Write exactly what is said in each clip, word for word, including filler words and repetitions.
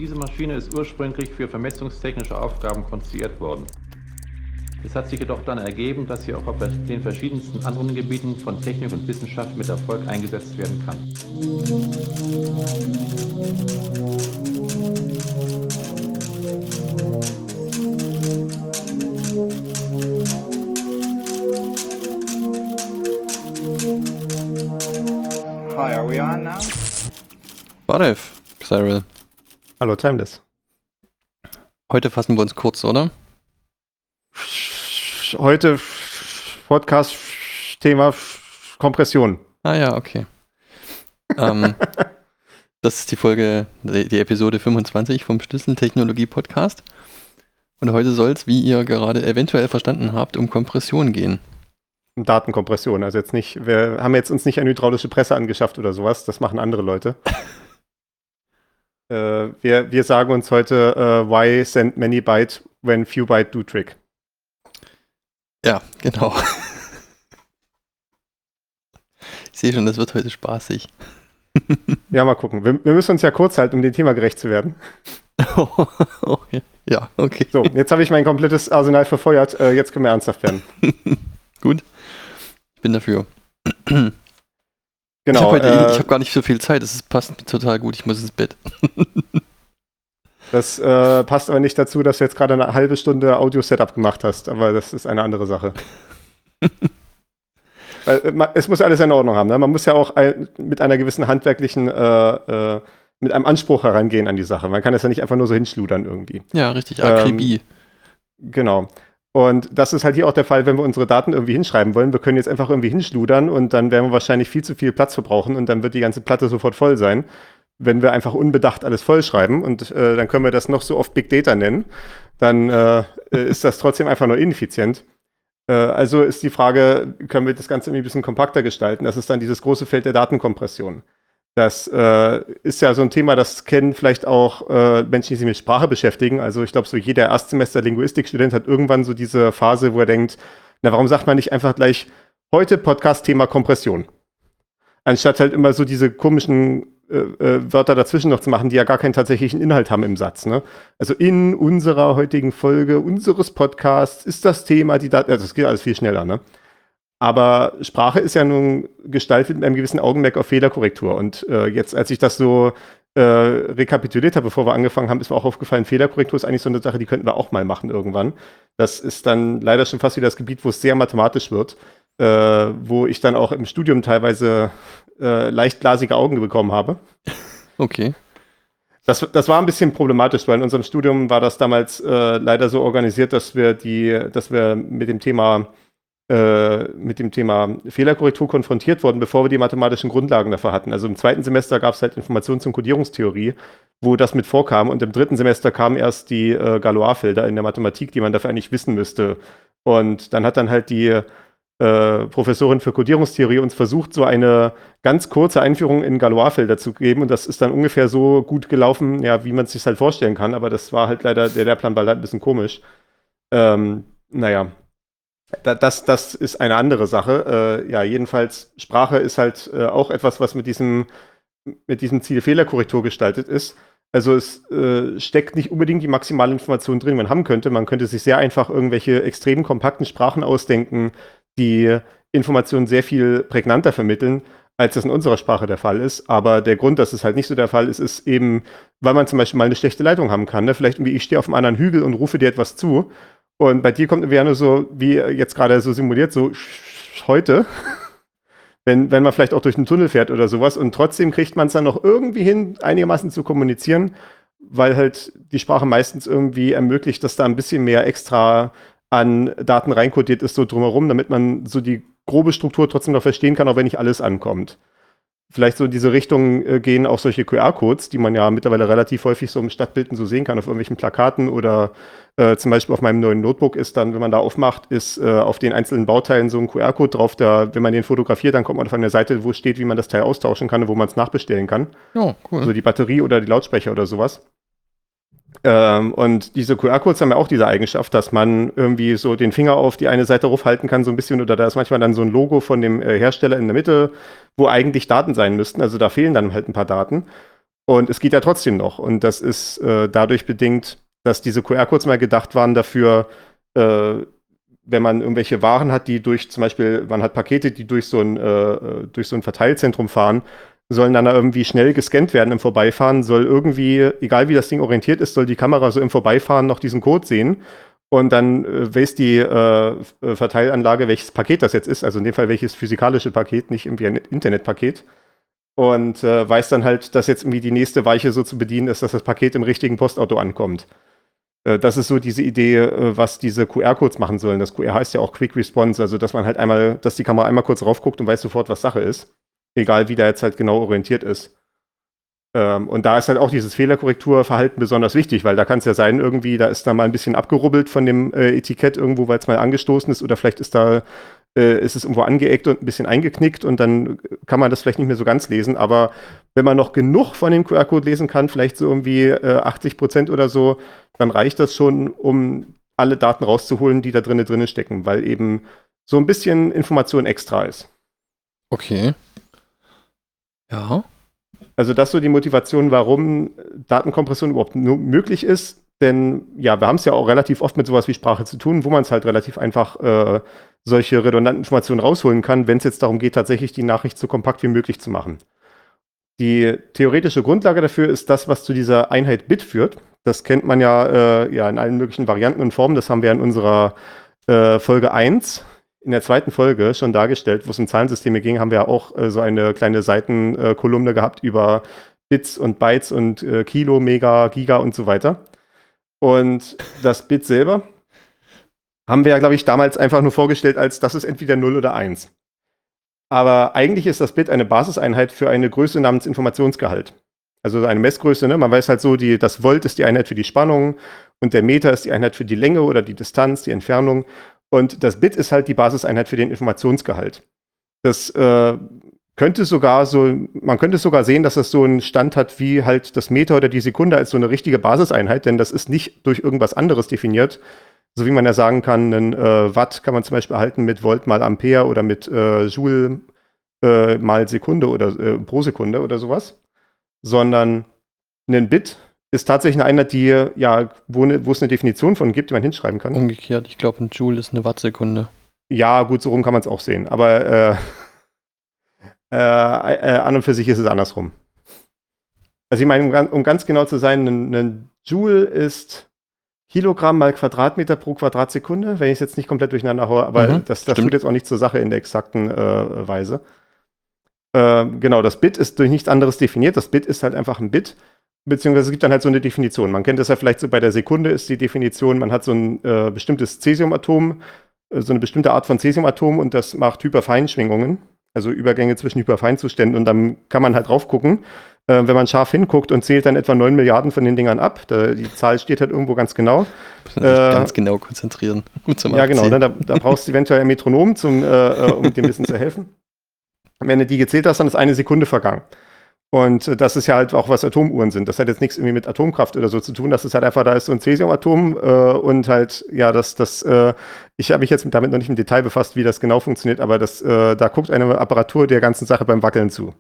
Diese Maschine ist ursprünglich für vermessungstechnische Aufgaben konstruiert worden. Es hat sich jedoch dann ergeben, dass sie auch auf den verschiedensten anderen Gebieten von Technik und Wissenschaft mit Erfolg eingesetzt werden kann. Hi, are we on now? Baref, Cyril. Hallo, Timeless. Heute fassen wir uns kurz, oder? Heute Podcast-Thema Kompression. Ah ja, okay. ähm, das ist die Folge, die, die Episode fünfundzwanzig vom Schlüsseltechnologie-Podcast. Und heute soll es, wie ihr gerade eventuell verstanden habt, um Kompression gehen. Datenkompression, also jetzt nicht, wir haben jetzt uns nicht eine hydraulische Presse angeschafft oder sowas, das machen andere Leute. äh, wir, wir sagen uns heute, uh, why send many byte when few byte do trick. Ja, genau. Ich sehe schon, das wird heute spaßig. Ja, mal gucken. Wir, wir müssen uns ja kurz halten, um dem Thema gerecht zu werden. Okay. Ja, okay. So, jetzt habe ich mein komplettes Arsenal verfeuert, äh, jetzt können wir ernsthaft werden. Gut. Ich bin dafür. Genau. Ich habe äh, ich hab gar nicht so viel Zeit, es passt total gut, ich muss ins Bett. Das äh, passt aber nicht dazu, dass du jetzt gerade eine halbe Stunde Audio-Setup gemacht hast, aber das ist eine andere Sache. Weil, man, es muss alles in Ordnung haben. Ne? Man muss ja auch ein, mit einer gewissen handwerklichen, äh, äh, mit einem Anspruch herangehen an die Sache. Man kann das ja nicht einfach nur so hinschludern irgendwie. Ja, richtig, Akribie. Ähm, genau. Und das ist halt hier auch der Fall, wenn wir unsere Daten irgendwie hinschreiben wollen. Wir können jetzt einfach irgendwie hinschludern und dann werden wir wahrscheinlich viel zu viel Platz verbrauchen und dann wird die ganze Platte sofort voll sein, wenn wir einfach unbedacht alles vollschreiben und äh, dann können wir das noch so oft Big Data nennen, dann äh, ist das trotzdem einfach nur ineffizient. Äh, also ist die Frage, können wir das Ganze irgendwie ein bisschen kompakter gestalten? Das ist dann dieses große Feld der Datenkompression. Das äh, ist ja so ein Thema, das kennen vielleicht auch äh, Menschen, die sich mit Sprache beschäftigen. Also ich glaube, so jeder Erstsemester Linguistikstudent hat irgendwann so diese Phase, wo er denkt, na, warum sagt man nicht einfach gleich heute Podcast-Thema Kompression? Anstatt halt immer so diese komischen äh, äh, Wörter dazwischen noch zu machen, die ja gar keinen tatsächlichen Inhalt haben im Satz. Ne? Also in unserer heutigen Folge unseres Podcasts ist das Thema die Daten, also das geht alles viel schneller, ne? Aber Sprache ist ja nun gestaltet mit einem gewissen Augenmerk auf Fehlerkorrektur. Und äh, jetzt, als ich das so äh, rekapituliert habe, bevor wir angefangen haben, ist mir auch aufgefallen, Fehlerkorrektur ist eigentlich so eine Sache, die könnten wir auch mal machen irgendwann. Das ist dann leider schon fast wieder das Gebiet, wo es sehr mathematisch wird, äh, wo ich dann auch im Studium teilweise äh, leicht glasige Augen bekommen habe. Okay. Das, das war ein bisschen problematisch, weil in unserem Studium war das damals äh, leider so organisiert, dass wir die, dass wir mit dem Thema mit dem Thema Fehlerkorrektur konfrontiert worden, bevor wir die mathematischen Grundlagen dafür hatten. Also im zweiten Semester gab es halt Informations- und Kodierungstheorie, wo das mit vorkam und im dritten Semester kamen erst die äh, Galois-Felder in der Mathematik, die man dafür eigentlich wissen müsste. Und dann hat dann halt die äh, Professorin für Kodierungstheorie uns versucht, so eine ganz kurze Einführung in Galois-Felder zu geben und das ist dann ungefähr so gut gelaufen, ja, wie man es sich halt vorstellen kann, aber das war halt leider, der Lehrplan war leider ein bisschen komisch. Ähm, naja, Das, das ist eine andere Sache. Äh, ja, jedenfalls, Sprache ist halt äh, auch etwas, was mit diesem, mit diesem Ziel Fehlerkorrektur gestaltet ist. Also es äh, steckt nicht unbedingt die maximale Information drin, die man haben könnte. Man könnte sich sehr einfach irgendwelche extrem kompakten Sprachen ausdenken, die Informationen sehr viel prägnanter vermitteln, als das in unserer Sprache der Fall ist. Aber der Grund, dass es halt nicht so der Fall ist, ist eben, weil man zum Beispiel mal eine schlechte Leitung haben kann. Ne? Vielleicht irgendwie, ich stehe auf einem anderen Hügel und rufe dir etwas zu. Und bei dir kommt irgendwie nur so, wie jetzt gerade so simuliert, so heute, wenn, wenn man vielleicht auch durch einen Tunnel fährt oder sowas. Und trotzdem kriegt man es dann noch irgendwie hin, einigermaßen zu kommunizieren, weil halt die Sprache meistens irgendwie ermöglicht, dass da ein bisschen mehr extra an Daten reinkodiert ist, so drumherum, damit man so die grobe Struktur trotzdem noch verstehen kann, auch wenn nicht alles ankommt. Vielleicht so in diese Richtung äh, gehen auch solche Q R-Codes, die man ja mittlerweile relativ häufig so im Stadtbilden so sehen kann, auf irgendwelchen Plakaten oder äh, zum Beispiel auf meinem neuen Notebook ist dann, wenn man da aufmacht, ist äh, auf den einzelnen Bauteilen so ein Q R-Code drauf, da, wenn man den fotografiert, dann kommt man auf eine Seite, wo steht, wie man das Teil austauschen kann und wo man es nachbestellen kann. Oh, cool. Also die Batterie oder die Lautsprecher oder sowas. Ähm, und diese Q R-Codes haben ja auch diese Eigenschaft, dass man irgendwie so den Finger auf die eine Seite raufhalten kann, so ein bisschen, oder da ist manchmal dann so ein Logo von dem äh, Hersteller in der Mitte, wo eigentlich Daten sein müssten. Also da fehlen dann halt ein paar Daten. Und es geht ja trotzdem noch. Und das ist äh, dadurch bedingt, dass diese Q R-Codes mal gedacht waren dafür, äh, wenn man irgendwelche Waren hat, die durch zum Beispiel, man hat Pakete, die durch so ein, äh, durch so ein Verteilzentrum fahren, sollen dann da irgendwie schnell gescannt werden im Vorbeifahren, soll irgendwie, egal wie das Ding orientiert ist, soll die Kamera so im Vorbeifahren noch diesen Code sehen. Und dann äh, weiß die äh, Verteilanlage, welches Paket das jetzt ist, also in dem Fall welches physikalische Paket, nicht irgendwie ein Internetpaket. Und äh, weiß dann halt, dass jetzt irgendwie die nächste Weiche so zu bedienen ist, dass das Paket im richtigen Postauto ankommt. Äh, das ist so diese Idee, äh, was diese Q R-Codes machen sollen. Das Q R heißt ja auch Quick Response, also dass man halt einmal, dass die Kamera einmal kurz raufguckt und weiß sofort, was Sache ist. Egal wie da jetzt halt genau orientiert ist. Ähm, und da ist halt auch dieses Fehlerkorrekturverhalten besonders wichtig, weil da kann es ja sein, irgendwie, da ist da mal ein bisschen abgerubbelt von dem äh, Etikett irgendwo, weil es mal angestoßen ist, oder vielleicht ist da, äh, ist es irgendwo angeeckt und ein bisschen eingeknickt und dann kann man das vielleicht nicht mehr so ganz lesen. Aber wenn man noch genug von dem Q R-Code lesen kann, vielleicht so irgendwie äh, achtzig Prozent oder so, dann reicht das schon, um alle Daten rauszuholen, die da drinnen drinnen stecken, weil eben so ein bisschen Information extra ist. Okay. Ja. Also das ist so die Motivation, warum Datenkompression überhaupt nur möglich ist. Denn ja, wir haben es ja auch relativ oft mit sowas wie Sprache zu tun, wo man es halt relativ einfach äh, solche redundanten Informationen rausholen kann, wenn es jetzt darum geht, tatsächlich die Nachricht so kompakt wie möglich zu machen. Die theoretische Grundlage dafür ist das, was zu dieser Einheit Bit führt. Das kennt man ja, äh, ja in allen möglichen Varianten und Formen. Das haben wir in unserer äh, Folge eins in der zweiten Folge schon dargestellt, wo es um Zahlensysteme ging, haben wir ja auch äh, so eine kleine Seitenkolumne äh, gehabt über Bits und Bytes und äh, Kilo, Mega, Giga und so weiter. Und das Bit selber haben wir ja, glaube ich, damals einfach nur vorgestellt als, das ist entweder null oder eins. Aber eigentlich ist das Bit eine Basiseinheit für eine Größe namens Informationsgehalt. Also eine Messgröße, ne? Man weiß halt so, die, das Volt ist die Einheit für die Spannung und der Meter ist die Einheit für die Länge oder die Distanz, die Entfernung. Und das Bit ist halt die Basiseinheit für den Informationsgehalt. Das äh, könnte sogar so, man könnte sogar sehen, dass das so einen Stand hat wie halt das Meter oder die Sekunde als so eine richtige Basiseinheit, denn das ist nicht durch irgendwas anderes definiert. So wie man ja sagen kann, ein äh, Watt kann man zum Beispiel erhalten mit Volt mal Ampere oder mit äh, Joule äh, mal Sekunde oder äh, pro Sekunde oder sowas. Sondern ein Bit ist tatsächlich eine Einheit, die, ja, wo, ne, wo es eine Definition von gibt, die man hinschreiben kann. Umgekehrt, ich glaube, ein Joule ist eine Wattsekunde. Ja, gut, so rum kann man es auch sehen. Aber äh, äh, äh, an und für sich ist es andersrum. Also ich meine, um, um ganz genau zu sein, ein, ein Joule ist Kilogramm mal Quadratmeter pro Quadratsekunde, wenn ich es jetzt nicht komplett durcheinander haue, aber Mhm, das, das tut jetzt auch nicht zur Sache in der exakten äh, Weise. Äh, genau, das Bit ist durch nichts anderes definiert. Das Bit ist halt einfach ein Bit. Beziehungsweise es gibt dann halt so eine Definition. Man kennt das ja vielleicht so bei der Sekunde ist die Definition, man hat so ein äh, bestimmtes Cäsiumatom, äh, so eine bestimmte Art von Cäsiumatom und das macht Hyperfeinschwingungen, also Übergänge zwischen Hyperfeinzuständen und dann kann man halt drauf gucken, äh, wenn man scharf hinguckt und zählt dann etwa neun Milliarden von den Dingern ab. Da, die Zahl steht halt irgendwo ganz genau. Äh, ganz genau konzentrieren. Zum ja, genau. Ne, da, da brauchst du eventuell ein Metronom, zum, äh, um dem Wissen zu helfen. Wenn du die gezählt hast, dann ist eine Sekunde vergangen. Und das ist ja halt auch, was Atomuhren sind. Das hat jetzt nichts irgendwie mit Atomkraft oder so zu tun. Das ist halt einfach, da ist so ein Cäsiumatom äh, und halt, ja, das, das, äh, ich habe mich jetzt damit noch nicht im Detail befasst, wie das genau funktioniert, aber das, äh, da guckt eine Apparatur der ganzen Sache beim Wackeln zu.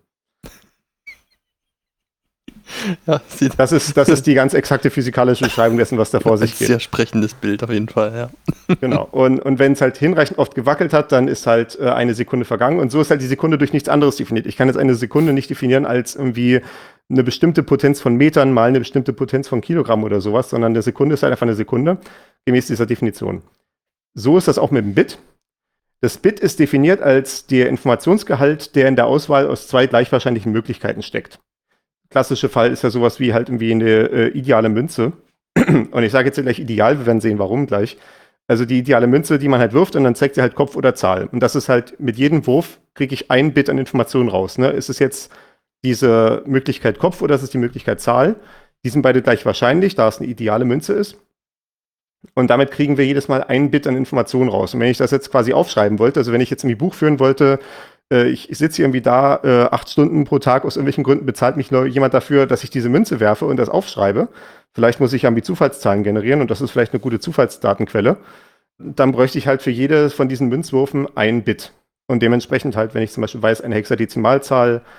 Ja, das, ist, das ist die ganz exakte physikalische Beschreibung dessen, was da vor sich geht. Ein sehr sprechendes Bild auf jeden Fall, ja. Genau. Und, und wenn es halt hinreichend oft gewackelt hat, dann ist halt äh, eine Sekunde vergangen. Und so ist halt die Sekunde durch nichts anderes definiert. Ich kann jetzt eine Sekunde nicht definieren als irgendwie eine bestimmte Potenz von Metern mal eine bestimmte Potenz von Kilogramm oder sowas, sondern eine Sekunde ist halt einfach eine Sekunde, gemäß dieser Definition. So ist das auch mit dem Bit. Das Bit ist definiert als der Informationsgehalt, der in der Auswahl aus zwei gleich wahrscheinlichen Möglichkeiten steckt. Klassische Fall ist ja sowas wie halt irgendwie eine äh, ideale Münze. Und ich sage jetzt gleich ideal, wir werden sehen, warum gleich. Also die ideale Münze, die man halt wirft und dann zeigt sie halt Kopf oder Zahl. Und das ist halt, mit jedem Wurf kriege ich ein Bit an Informationen raus. Ne? Ist es jetzt diese Möglichkeit Kopf oder ist es die Möglichkeit Zahl? Die sind beide gleich wahrscheinlich, da es eine ideale Münze ist. Und damit kriegen wir jedes Mal ein Bit an Informationen raus. Und wenn ich das jetzt quasi aufschreiben wollte, also wenn ich jetzt irgendwie Buch führen wollte, Ich, ich sitze irgendwie da, äh, acht Stunden pro Tag, aus irgendwelchen Gründen bezahlt mich nur jemand dafür, dass ich diese Münze werfe und das aufschreibe. Vielleicht muss ich ja irgendwie Zufallszahlen generieren und das ist vielleicht eine gute Zufallsdatenquelle. Dann bräuchte ich halt für jede von diesen Münzwürfen ein Bit. Und dementsprechend halt, wenn ich zum Beispiel weiß, eine Hexadezimalzahl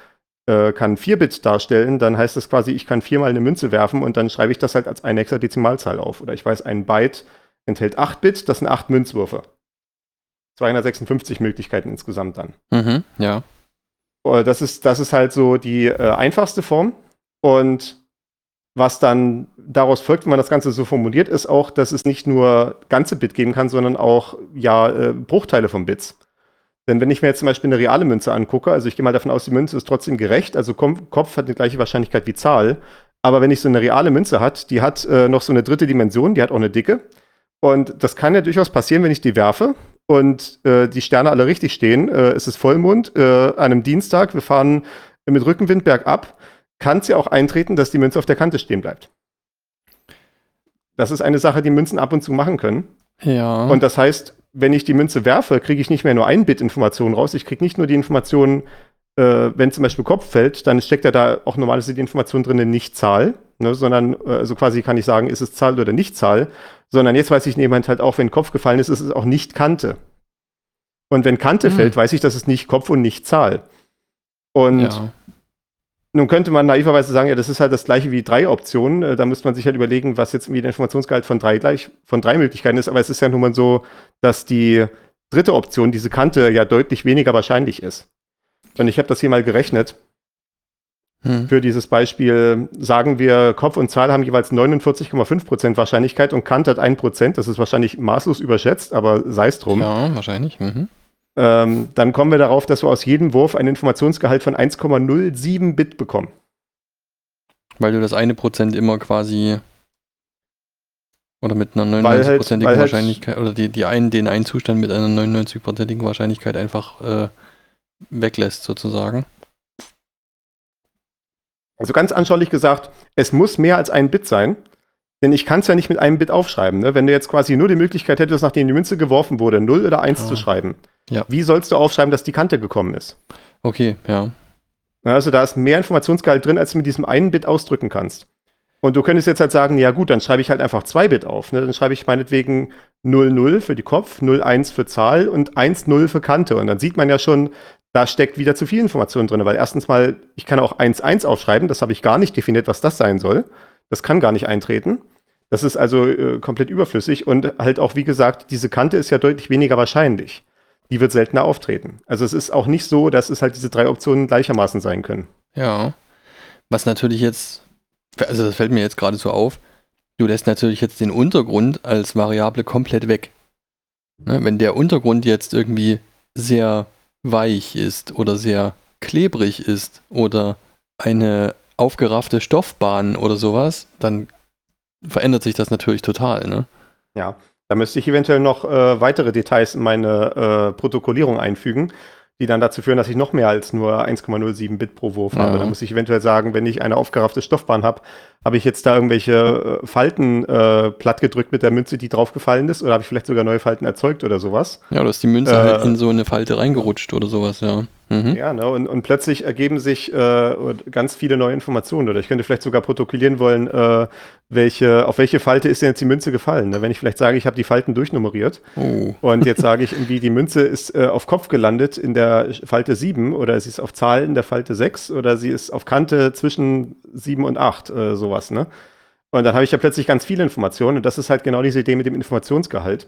äh, kann vier Bit darstellen, dann heißt das quasi, ich kann viermal eine Münze werfen und dann schreibe ich das halt als eine Hexadezimalzahl auf. Oder ich weiß, ein Byte enthält acht Bit, das sind acht Münzwürfe. zweihundertsechsundfünfzig Möglichkeiten insgesamt dann. Mhm, ja. Das ist, das ist halt so die äh, einfachste Form. Und was dann daraus folgt, wenn man das Ganze so formuliert, ist auch, dass es nicht nur ganze Bit geben kann, sondern auch ja, äh, Bruchteile von Bits. Denn wenn ich mir jetzt zum Beispiel eine reale Münze angucke, also ich gehe mal davon aus, die Münze ist trotzdem gerecht, also Kom- Kopf hat die gleiche Wahrscheinlichkeit wie Zahl, aber wenn ich so eine reale Münze hat, die hat äh, noch so eine dritte Dimension, die hat auch eine Dicke. Und das kann ja durchaus passieren, wenn ich die werfe und äh, die Sterne alle richtig stehen. Äh, es ist Vollmond äh, an einem Dienstag, wir fahren mit Rückenwind bergab. Kann es ja auch eintreten, dass die Münze auf der Kante stehen bleibt. Das ist eine Sache, die Münzen ab und zu machen können. Ja. Und das heißt, wenn ich die Münze werfe, kriege ich nicht mehr nur ein Bit Information raus. Ich kriege nicht nur die Information, äh, wenn zum Beispiel Kopf fällt, dann steckt ja da auch normalerweise die Information drin, nicht Zahl, ne, sondern äh, also quasi kann ich sagen, ist es Zahl oder nicht Zahl, sondern jetzt weiß ich jemand halt auch, wenn Kopf gefallen ist, ist es auch nicht Kante. Und wenn Kante hm. fällt, weiß ich, dass es nicht Kopf und nicht Zahl. Und ja. Nun könnte man naiverweise sagen, ja, das ist halt das gleiche wie drei Optionen. Äh, da müsste man sich halt überlegen, was jetzt irgendwie der Informationsgehalt von drei gleich von drei Möglichkeiten ist. Aber es ist ja nun mal so, dass die dritte Option, diese Kante, ja deutlich weniger wahrscheinlich ist. Und ich habe das hier mal gerechnet. Hm. Für dieses Beispiel sagen wir, Kopf und Zahl haben jeweils neunundvierzig Komma fünf Prozent Wahrscheinlichkeit und Kante hat ein Prozent. Das ist wahrscheinlich maßlos überschätzt, aber sei es drum. Ja, wahrscheinlich. Mhm. Ähm, dann kommen wir darauf, dass wir aus jedem Wurf einen Informationsgehalt von eins Komma null sieben Bit bekommen. Weil du das eine Prozent immer quasi oder mit einer neunundneunzig-prozentigen halt, Wahrscheinlichkeit halt, oder die, die einen, den einen Zustand mit einer neunundneunzig-prozentigen Wahrscheinlichkeit einfach äh, weglässt sozusagen. Also ganz anschaulich gesagt, es muss mehr als ein Bit sein, denn ich kann es ja nicht mit einem Bit aufschreiben. Ne? Wenn du jetzt quasi nur die Möglichkeit hättest, nachdem die Münze geworfen wurde, null oder eins ah. zu schreiben, ja. Wie sollst du aufschreiben, dass die Kante gekommen ist? Okay, ja. Also da ist mehr Informationsgehalt drin, als du mit diesem einen Bit ausdrücken kannst. Und du könntest jetzt halt sagen, ja gut, dann schreibe ich halt einfach zwei Bit auf. Ne? Dann schreibe ich meinetwegen null null für die Kopf, null eins für Zahl und eins null für Kante. Und dann sieht man ja schon, da steckt wieder zu viel Information drin. Weil erstens mal, ich kann auch eins eins aufschreiben, das habe ich gar nicht definiert, was das sein soll. Das kann gar nicht eintreten. Das ist also äh, komplett überflüssig. Und halt auch, wie gesagt, diese Kante ist ja deutlich weniger wahrscheinlich. Die wird seltener auftreten. Also es ist auch nicht so, dass es halt diese drei Optionen gleichermaßen sein können. Ja, was natürlich jetzt, also das fällt mir jetzt gerade so auf, du lässt natürlich jetzt den Untergrund als Variable komplett weg. Ne, wenn der Untergrund jetzt irgendwie sehr weich ist oder sehr klebrig ist oder eine aufgeraffte Stoffbahn oder sowas, dann verändert sich das natürlich total, ne? Ja. Da müsste ich eventuell noch äh, weitere Details in meine äh, Protokollierung einfügen, die dann dazu führen, dass ich noch mehr als nur eins Komma null sieben Bit pro Wurf ja. habe. Da muss ich eventuell sagen, wenn ich eine aufgeraffte Stoffbahn habe, habe ich jetzt da irgendwelche äh, Falten äh, plattgedrückt mit der Münze, die draufgefallen ist, oder habe ich vielleicht sogar neue Falten erzeugt oder sowas? Ja, oder ist die Münze äh, halt in so eine Falte reingerutscht oder sowas, ja. Mhm. Ja, ne, und, und plötzlich ergeben sich äh, ganz viele neue Informationen. Oder ich könnte vielleicht sogar protokollieren wollen, äh, welche, auf welche Falte ist denn jetzt die Münze gefallen. Ne? Wenn ich vielleicht sage, ich habe die Falten durchnummeriert oh. und jetzt sage ich irgendwie, die Münze ist äh, auf Kopf gelandet in der Falte sieben oder sie ist auf Zahl in der Falte sechs oder sie ist auf Kante zwischen sieben und acht, äh, sowas. Ne? Und dann habe ich ja plötzlich ganz viele Informationen und das ist halt genau diese Idee mit dem Informationsgehalt,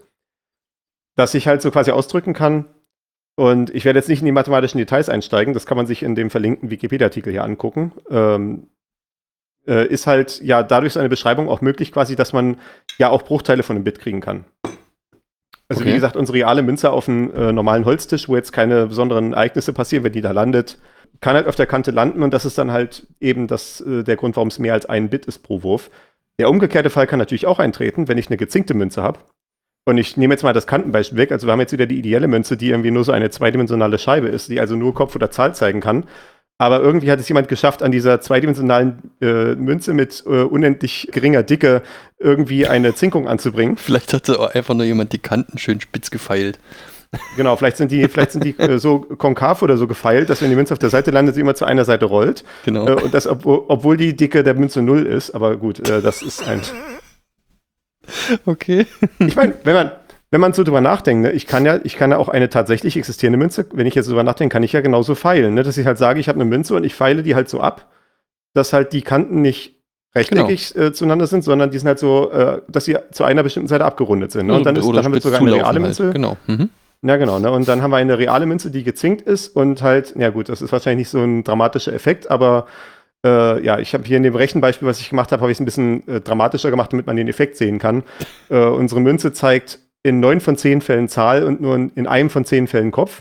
dass ich halt so quasi ausdrücken kann. Und ich werde jetzt nicht in die mathematischen Details einsteigen, das kann man sich in dem verlinkten Wikipedia-Artikel hier angucken. Ähm, äh, ist halt ja dadurch so eine Beschreibung auch möglich quasi, dass man ja auch Bruchteile von einem Bit kriegen kann. Also okay. Wie gesagt, unsere reale Münze auf einem äh, normalen Holztisch, wo jetzt keine besonderen Ereignisse passieren, wenn die da landet, kann halt auf der Kante landen und das ist dann halt eben das, äh, der Grund, warum es mehr als ein Bit ist pro Wurf. Der umgekehrte Fall kann natürlich auch eintreten, wenn ich eine gezinkte Münze habe. Und ich nehme jetzt mal das Kantenbeispiel weg. Also wir haben jetzt wieder die ideelle Münze, die irgendwie nur so eine zweidimensionale Scheibe ist, die also nur Kopf oder Zahl zeigen kann. Aber irgendwie hat es jemand geschafft, an dieser zweidimensionalen äh, Münze mit äh, unendlich geringer Dicke irgendwie eine Zinkung anzubringen. Vielleicht hat auch einfach nur jemand die Kanten schön spitz gefeilt. Genau, vielleicht sind die, vielleicht sind die äh, so konkav oder so gefeilt, dass wenn die Münze auf der Seite landet, sie immer zu einer Seite rollt. Genau. Äh, und das, obwohl, obwohl die Dicke der Münze null ist. Aber gut, äh, das ist ein... Okay. Ich meine, wenn man, wenn man so drüber nachdenkt, ne, ich kann ja, ich kann ja auch eine tatsächlich existierende Münze, wenn ich jetzt drüber nachdenke, kann ich ja genauso feilen, ne, dass ich halt sage, ich habe eine Münze und ich feile die halt so ab, dass halt die Kanten nicht rechteckig genau. äh, zueinander sind, sondern die sind halt so, äh, dass sie zu einer bestimmten Seite abgerundet sind. Ne? Und dann, ist, dann haben wir sogar eine reale Münze. Halt. Genau. Mhm. Ja, genau. Ne? Und dann haben wir eine reale Münze, die gezinkt ist und halt, ja gut, das ist wahrscheinlich nicht so ein dramatischer Effekt, aber äh, ja, ich habe hier in dem Rechenbeispiel, was ich gemacht habe, habe ich es ein bisschen äh, dramatischer gemacht, damit man den Effekt sehen kann. Äh, unsere Münze zeigt in neun von zehn Fällen Zahl und nur in, in einem von zehn Fällen Kopf.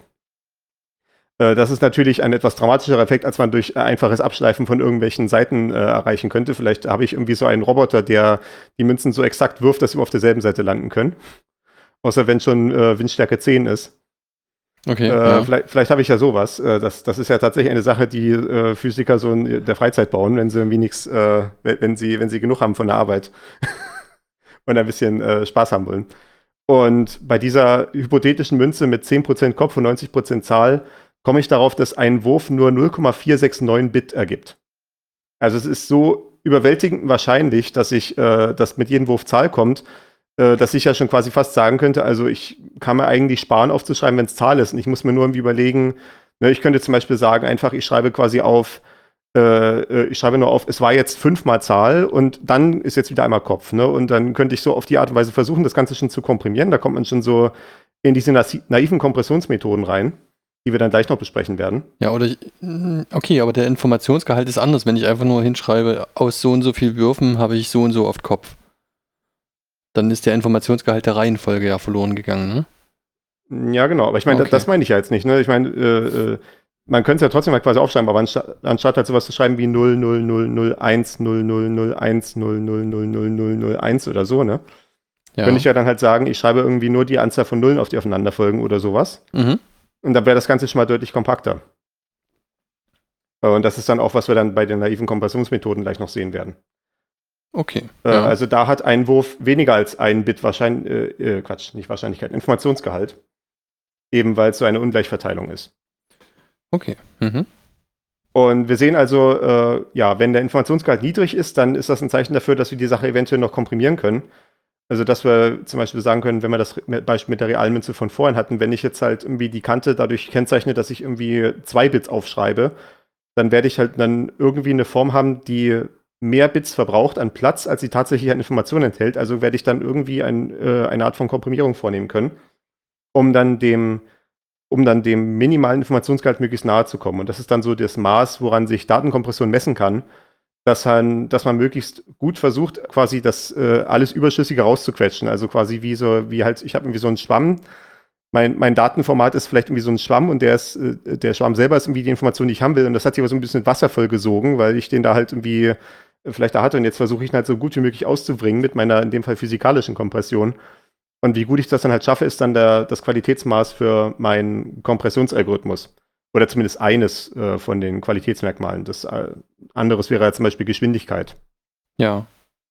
Äh, das ist natürlich ein etwas dramatischerer Effekt, als man durch äh, einfaches Abschleifen von irgendwelchen Seiten äh, erreichen könnte. Vielleicht habe ich irgendwie so einen Roboter, der die Münzen so exakt wirft, dass sie auf derselben Seite landen können. Außer wenn schon äh, Windstärke zehn ist. Okay. Äh, ja. Vielleicht, vielleicht habe ich ja sowas. Äh, das, das ist ja tatsächlich eine Sache, die äh, Physiker so in der Freizeit bauen, wenn sie irgendwie nichts, äh, wenn sie, wenn sie genug haben von der Arbeit und ein bisschen äh, Spaß haben wollen. Und bei dieser hypothetischen Münze mit zehn Prozent Kopf und neunzig Prozent Zahl komme ich darauf, dass ein Wurf nur null Komma vier sechs neun Bit ergibt. Also es ist so überwältigend wahrscheinlich, dass ich, äh, dass mit jedem Wurf Zahl kommt, äh, dass ich ja schon quasi fast sagen könnte, also ich kann mir eigentlich sparen aufzuschreiben, wenn es Zahl ist. Und ich muss mir nur irgendwie überlegen, ne, ich könnte zum Beispiel sagen, einfach, ich schreibe quasi auf, äh, ich schreibe nur auf, es war jetzt fünfmal Zahl und dann ist jetzt wieder einmal Kopf. Ne? Und dann könnte ich so auf die Art und Weise versuchen, das Ganze schon zu komprimieren. Da kommt man schon so in diese naiven Kompressionsmethoden rein, die wir dann gleich noch besprechen werden. Ja, oder ich, okay, aber der Informationsgehalt ist anders, wenn ich einfach nur hinschreibe, aus so und so viel Würfen habe ich so und so oft Kopf. Dann ist der Informationsgehalt der Reihenfolge ja verloren gegangen, ne? Ja, genau, aber ich meine, okay. das, das meine ich ja jetzt nicht, ne? Ich meine, äh, man könnte es ja trotzdem mal quasi aufschreiben, aber anstatt, anstatt halt sowas zu schreiben wie null null null null eins null null null eins null null null null null null eins oder so, ne? Ja. Könnte ich ja dann halt sagen, ich schreibe irgendwie nur die Anzahl von Nullen auf die aufeinanderfolgen oder sowas. Mhm. Und dann wäre das Ganze schon mal deutlich kompakter. Und das ist dann auch, was wir dann bei den naiven Kompressionsmethoden gleich noch sehen werden. Okay. Äh, ja. Also da hat ein Wurf weniger als ein Bit wahrscheinlich, äh, Quatsch, nicht Wahrscheinlichkeit, Informationsgehalt. Eben weil es so eine Ungleichverteilung ist. Okay. Mhm. Und wir sehen also, äh, ja, wenn der Informationsgehalt niedrig ist, dann ist das ein Zeichen dafür, dass wir die Sache eventuell noch komprimieren können. Also, dass wir zum Beispiel sagen können, wenn wir das Beispiel mit der realen Münze von vorhin hatten, wenn ich jetzt halt irgendwie die Kante dadurch kennzeichne, dass ich irgendwie zwei Bits aufschreibe, dann werde ich halt dann irgendwie eine Form haben, die mehr Bits verbraucht an Platz, als sie tatsächlich an Informationen enthält. Also werde ich dann irgendwie ein, äh, eine Art von Komprimierung vornehmen können, um dann dem, um dann dem minimalen Informationsgehalt möglichst nahe zu kommen. Und das ist dann so das Maß, woran sich Datenkompression messen kann, dass man, dass man möglichst gut versucht, quasi das äh, alles Überschüssige rauszuquetschen. Also quasi wie so, wie halt, ich habe irgendwie so einen Schwamm. Mein, mein Datenformat ist vielleicht irgendwie so ein Schwamm und der ist, äh, der Schwamm selber ist irgendwie die Information, die ich haben will. Und das hat sich aber so ein bisschen Wasser vollgesogen, weil ich den da halt irgendwie äh, vielleicht da hatte. Und jetzt versuche ich ihn halt so gut wie möglich auszubringen mit meiner, in dem Fall physikalischen Kompression. Und wie gut ich das dann halt schaffe, ist dann der, das Qualitätsmaß für meinen Kompressionsalgorithmus. Oder zumindest eines äh, von den Qualitätsmerkmalen. Das äh, anderes wäre ja zum Beispiel Geschwindigkeit. Ja.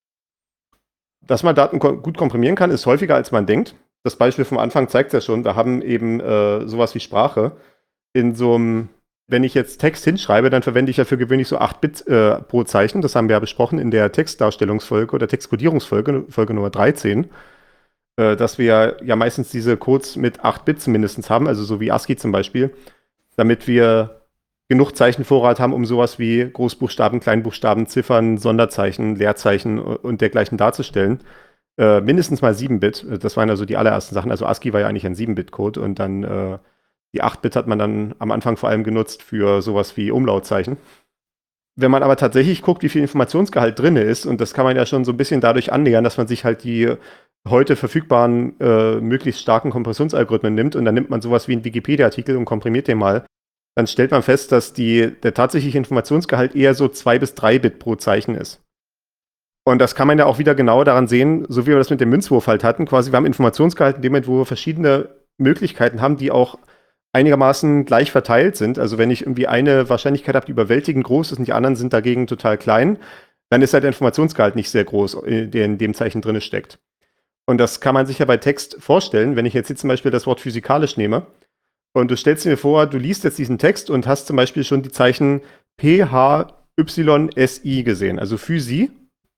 Dass man Daten ko- gut komprimieren kann, ist häufiger, als man denkt. Das Beispiel vom Anfang zeigt es ja schon. Wir haben eben äh, sowas wie Sprache. In so einem, wenn ich jetzt Text hinschreibe, dann verwende ich ja für gewöhnlich so acht Bit äh, pro Zeichen. Das haben wir ja besprochen in der Textdarstellungsfolge oder Textkodierungsfolge, Folge Nummer dreizehn. Äh, dass wir ja meistens diese Codes mit acht Bit zumindest haben, also so wie ASCII zum Beispiel, damit wir genug Zeichenvorrat haben, um sowas wie Großbuchstaben, Kleinbuchstaben, Ziffern, Sonderzeichen, Leerzeichen und dergleichen darzustellen. Äh, mindestens mal sieben Bit, das waren also die allerersten Sachen. Also ASCII war ja eigentlich ein sieben Bit Code und dann äh, die acht Bit hat man dann am Anfang vor allem genutzt für sowas wie Umlautzeichen. Wenn man aber tatsächlich guckt, wie viel Informationsgehalt drin ist, und das kann man ja schon so ein bisschen dadurch annähern, dass man sich halt die heute verfügbaren, äh, möglichst starken Kompressionsalgorithmen nimmt und dann nimmt man sowas wie einen Wikipedia-Artikel und komprimiert den mal, dann stellt man fest, dass die, der tatsächliche Informationsgehalt eher so zwei bis drei Bit pro Zeichen ist. Und das kann man ja auch wieder genau daran sehen, so wie wir das mit dem Münzwurf halt hatten, quasi wir haben Informationsgehalt in dem Moment, wo wir verschiedene Möglichkeiten haben, die auch einigermaßen gleich verteilt sind. Also wenn ich irgendwie eine Wahrscheinlichkeit habe, die überwältigend groß ist und die anderen sind dagegen total klein, dann ist halt der Informationsgehalt nicht sehr groß, der in dem Zeichen drin steckt. Und das kann man sich ja bei Text vorstellen, wenn ich jetzt hier zum Beispiel das Wort physikalisch nehme und du stellst dir vor, du liest jetzt diesen Text und hast zum Beispiel schon die Zeichen P, H, Y, S, I gesehen, also Physi.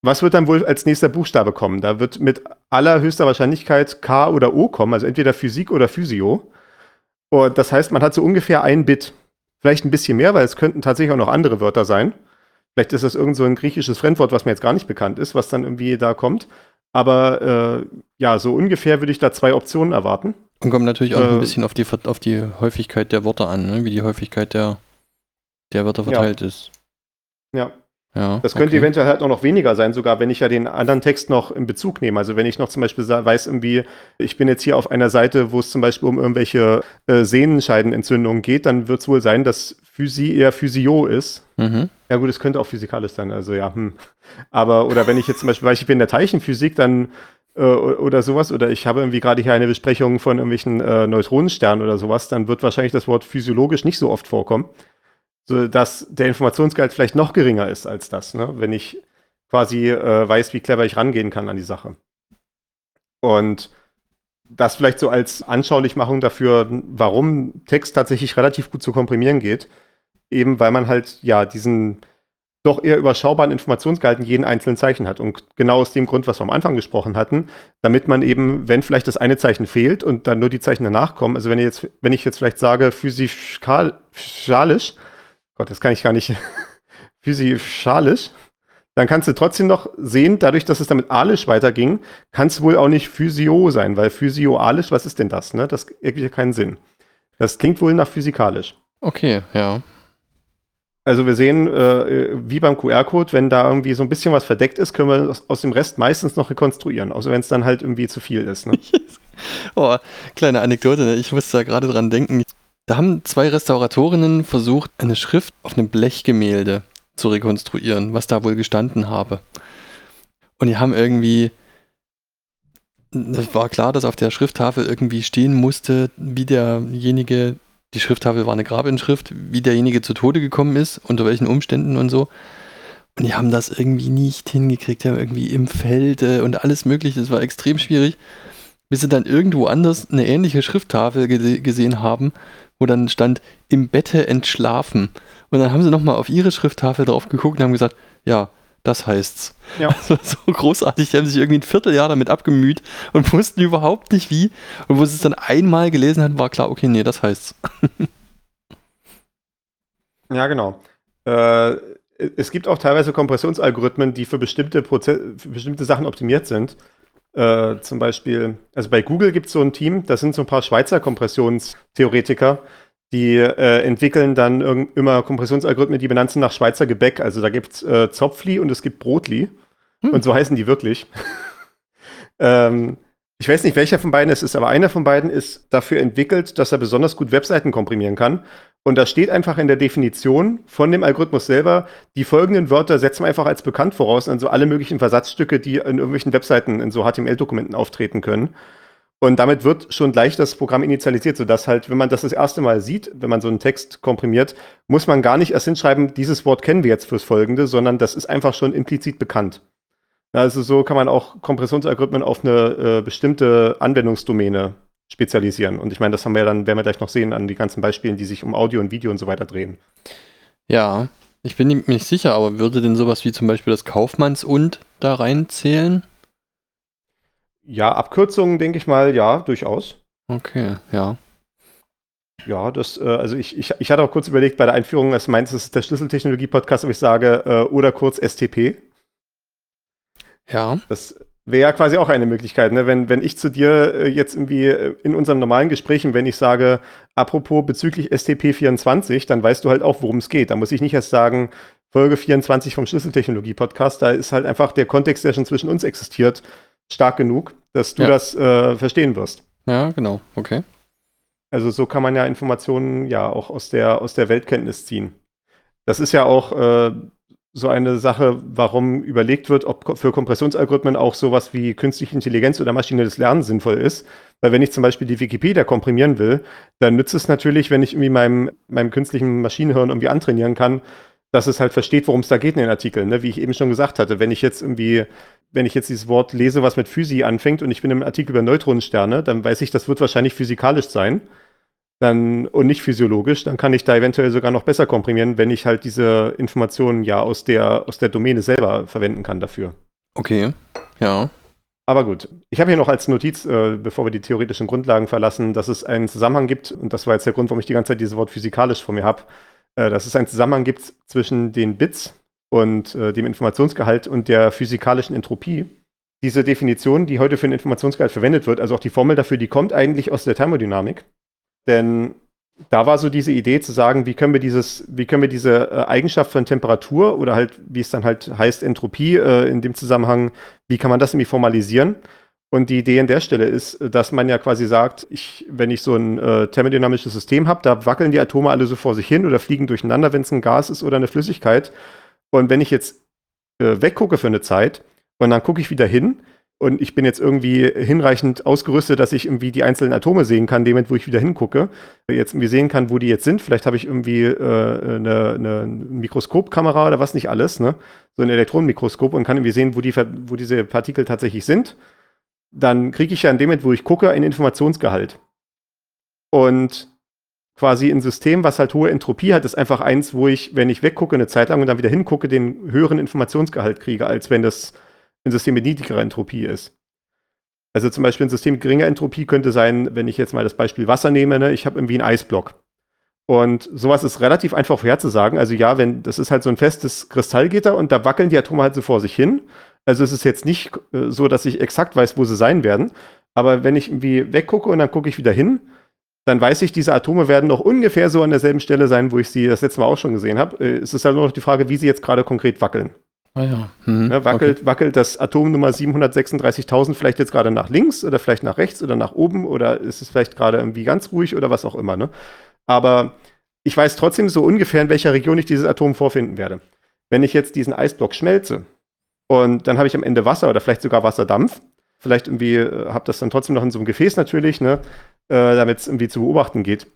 was wird dann wohl als nächster Buchstabe kommen? Da wird mit allerhöchster Wahrscheinlichkeit K oder O kommen, also entweder Physik oder Physio. Und das heißt, man hat so ungefähr ein Bit. Vielleicht ein bisschen mehr, weil es könnten tatsächlich auch noch andere Wörter sein. Vielleicht ist das irgend so ein griechisches Fremdwort, was mir jetzt gar nicht bekannt ist, was dann irgendwie da kommt. Aber äh, ja, so ungefähr würde ich da zwei Optionen erwarten. Und kommt natürlich auch äh, ein bisschen auf die, auf die Häufigkeit der Wörter an, ne? Wie die Häufigkeit der, der Wörter verteilt ja. ist. Ja. Ja, das könnte okay. eventuell halt auch noch weniger sein, sogar wenn ich ja den anderen Text noch in Bezug nehme. Also wenn ich noch zum Beispiel weiß irgendwie, ich bin jetzt hier auf einer Seite, wo es zum Beispiel um irgendwelche äh, Sehnenscheidenentzündungen geht, dann wird es wohl sein, dass Physi eher Physio ist. Mhm. Ja gut, es könnte auch physikalisch sein, also ja. Hm. Aber, oder wenn ich jetzt zum Beispiel weiß, ich bin in der Teilchenphysik, dann äh, oder sowas, oder ich habe irgendwie gerade hier eine Besprechung von irgendwelchen äh, Neutronensternen oder sowas, dann wird wahrscheinlich das Wort physiologisch nicht so oft vorkommen. So dass der Informationsgehalt vielleicht noch geringer ist als das, ne? Wenn ich quasi äh, weiß, wie clever ich rangehen kann an die Sache. Und das vielleicht so als Anschaulichmachung dafür, warum Text tatsächlich relativ gut zu komprimieren geht, eben weil man halt ja diesen doch eher überschaubaren Informationsgehalt in jedem einzelnen Zeichen hat. Und genau aus dem Grund, was wir am Anfang gesprochen hatten, damit man eben, wenn vielleicht das eine Zeichen fehlt und dann nur die Zeichen danach kommen, also wenn ich jetzt, wenn ich jetzt vielleicht sage physikalisch, Gott, das kann ich gar nicht. Physikalisch. Dann kannst du trotzdem noch sehen, dadurch, dass es damit alisch weiterging, kann es wohl auch nicht Physio sein, weil physioalisch, was ist denn das? Ne? Das ergibt ja keinen Sinn. Das klingt wohl nach physikalisch. Okay, ja. Also wir sehen, äh, wie beim Q R-Code, wenn da irgendwie so ein bisschen was verdeckt ist, können wir aus, aus dem Rest meistens noch rekonstruieren, außer wenn es dann halt irgendwie zu viel ist. Ne? Oh, kleine Anekdote, ne? Ich musste da gerade dran denken. Da haben zwei Restauratorinnen versucht, eine Schrift auf einem Blechgemälde zu rekonstruieren, was da wohl gestanden habe. Und die haben irgendwie, es war klar, dass auf der Schrifttafel irgendwie stehen musste, wie derjenige, die Schrifttafel war eine Grabinschrift, wie derjenige zu Tode gekommen ist, unter welchen Umständen und so. Und die haben das irgendwie nicht hingekriegt, die haben irgendwie im Felde und alles mögliche, das war extrem schwierig, bis sie dann irgendwo anders eine ähnliche Schrifttafel gese- gesehen haben, wo dann stand, im Bette entschlafen. Und dann haben sie nochmal auf ihre Schrifttafel drauf geguckt und haben gesagt, ja, das heißt's. Ja. Das war so großartig, die haben sich irgendwie ein Vierteljahr damit abgemüht und wussten überhaupt nicht wie. Und wo sie es dann einmal gelesen hatten, war klar, okay, nee, das heißt's. Ja, genau. Äh, es gibt auch teilweise Kompressionsalgorithmen, die für bestimmte, Proze- für bestimmte Sachen optimiert sind. Äh, zum Beispiel, also bei Google gibt es so ein Team, das sind so ein paar Schweizer Kompressionstheoretiker, die äh, entwickeln dann irg- immer Kompressionsalgorithmen, die benannt sind nach Schweizer Gebäck. Also da gibt es äh, Zopfli und es gibt Brotli. Hm. Und so heißen die wirklich. ähm, ich weiß nicht, welcher von beiden es ist, aber einer von beiden ist dafür entwickelt, dass er besonders gut Webseiten komprimieren kann. Und da steht einfach in der Definition von dem Algorithmus selber, die folgenden Wörter setzen wir einfach als bekannt voraus, also alle möglichen Versatzstücke, die in irgendwelchen Webseiten in so H T M L-Dokumenten auftreten können. Und damit wird schon gleich das Programm initialisiert, sodass halt, wenn man das das erste Mal sieht, wenn man so einen Text komprimiert, muss man gar nicht erst hinschreiben, dieses Wort kennen wir jetzt fürs Folgende, sondern das ist einfach schon implizit bekannt. Also so kann man auch Kompressionsalgorithmen auf eine äh, bestimmte Anwendungsdomäne spezialisieren. Und ich meine, das haben wir ja dann, werden wir gleich noch sehen, an die ganzen Beispielen, die sich um Audio und Video und so weiter drehen. Ja, ich bin mir nicht sicher, aber würde denn sowas wie zum Beispiel das Kaufmanns-und da reinzählen? Ja, Abkürzungen, denke ich mal, ja, durchaus. Okay, ja. Ja, das, äh, also ich, ich, ich hatte auch kurz überlegt bei der Einführung, das meinst du, das ist der Schlüsseltechnologie-Podcast, ob ich sage, äh, oder kurz S T P. Ja. Das wäre ja quasi auch eine Möglichkeit, ne? Wenn, wenn ich zu dir äh, jetzt irgendwie äh, in unserem normalen Gespräch, wenn ich sage, apropos bezüglich S T P vierundzwanzig, dann weißt du halt auch, worum es geht. Da muss ich nicht erst sagen, Folge vierundzwanzig vom Schlüsseltechnologie-Podcast, da ist halt einfach der Kontext, der schon zwischen uns existiert, stark genug, dass du Ja. das äh, verstehen wirst. Ja, genau, okay. Also so kann man ja Informationen ja auch aus der, aus der Weltkenntnis ziehen. Das ist ja auch äh, so eine Sache, warum überlegt wird, ob für Kompressionsalgorithmen auch sowas wie künstliche Intelligenz oder maschinelles Lernen sinnvoll ist. Weil wenn ich zum Beispiel die Wikipedia komprimieren will, dann nützt es natürlich, wenn ich irgendwie meinem, meinem künstlichen Maschinenhirn irgendwie antrainieren kann, dass es halt versteht, worum es da geht in den Artikeln. Ne? Wie ich eben schon gesagt hatte, wenn ich jetzt irgendwie, wenn ich jetzt dieses Wort lese, was mit Physi anfängt und ich bin im Artikel über Neutronensterne, dann weiß ich, das wird wahrscheinlich physikalisch sein. Dann, und nicht physiologisch, dann kann ich da eventuell sogar noch besser komprimieren, wenn ich halt diese Informationen ja aus der, aus der Domäne selber verwenden kann dafür. Okay, ja. Aber gut, ich habe hier noch als Notiz, äh, bevor wir die theoretischen Grundlagen verlassen, dass es einen Zusammenhang gibt, und das war jetzt der Grund, warum ich die ganze Zeit dieses Wort physikalisch vor mir habe, äh, dass es einen Zusammenhang gibt zwischen den Bits und äh, dem Informationsgehalt und der physikalischen Entropie. Diese Definition, die heute für den Informationsgehalt verwendet wird, also auch die Formel dafür, die kommt eigentlich aus der Thermodynamik. Denn da war so diese Idee zu sagen, wie können wir dieses, wie können wir diese äh, Eigenschaft von Temperatur oder halt, wie es dann halt heißt, Entropie äh, in dem Zusammenhang, wie kann man das irgendwie formalisieren? Und die Idee an der Stelle ist, dass man ja quasi sagt, ich, wenn ich so ein äh, thermodynamisches System habe, da wackeln die Atome alle so vor sich hin oder fliegen durcheinander, wenn es ein Gas ist oder eine Flüssigkeit. Und wenn ich jetzt äh, weggucke für eine Zeit und dann gucke ich wieder hin, und ich bin jetzt irgendwie hinreichend ausgerüstet, dass ich irgendwie die einzelnen Atome sehen kann, dem Moment, wo ich wieder hingucke, jetzt irgendwie sehen kann, wo die jetzt sind. Vielleicht habe ich irgendwie äh, eine, eine Mikroskopkamera oder was nicht alles, ne? So ein Elektronenmikroskop und kann irgendwie sehen, wo, die, wo diese Partikel tatsächlich sind. Dann kriege ich ja in dem Moment, wo ich gucke, einen Informationsgehalt. Und quasi ein System, was halt hohe Entropie hat, ist einfach eins, wo ich, wenn ich weggucke eine Zeit lang und dann wieder hingucke, den höheren Informationsgehalt kriege, als wenn das ein System mit niedrigerer Entropie ist. Also zum Beispiel ein System mit geringer Entropie könnte sein, wenn ich jetzt mal das Beispiel Wasser nehme, ne, ich habe irgendwie einen Eisblock. Und sowas ist relativ einfach vorherzusagen. Also ja, wenn das ist halt so ein festes Kristallgitter und da wackeln die Atome halt so vor sich hin. Also es ist jetzt nicht äh, so, dass ich exakt weiß, wo sie sein werden. Aber wenn ich irgendwie weggucke und dann gucke ich wieder hin, dann weiß ich, diese Atome werden noch ungefähr so an derselben Stelle sein, wo ich sie das letzte Mal auch schon gesehen habe. Äh, es ist halt nur noch die Frage, wie sie jetzt gerade konkret wackeln. Ah ja. Mhm. Ne, wackelt, okay. wackelt das Atom Nummer siebenhundertsechsunddreißigtausend vielleicht jetzt gerade nach links oder vielleicht nach rechts oder nach oben oder ist es vielleicht gerade irgendwie ganz ruhig oder was auch immer. Ne? Aber ich weiß trotzdem so ungefähr, in welcher Region ich dieses Atom vorfinden werde. Wenn ich jetzt diesen Eisblock schmelze und dann habe ich am Ende Wasser oder vielleicht sogar Wasserdampf, vielleicht irgendwie äh, habe das dann trotzdem noch in so einem Gefäß natürlich, ne, äh, damit es irgendwie zu beobachten geht.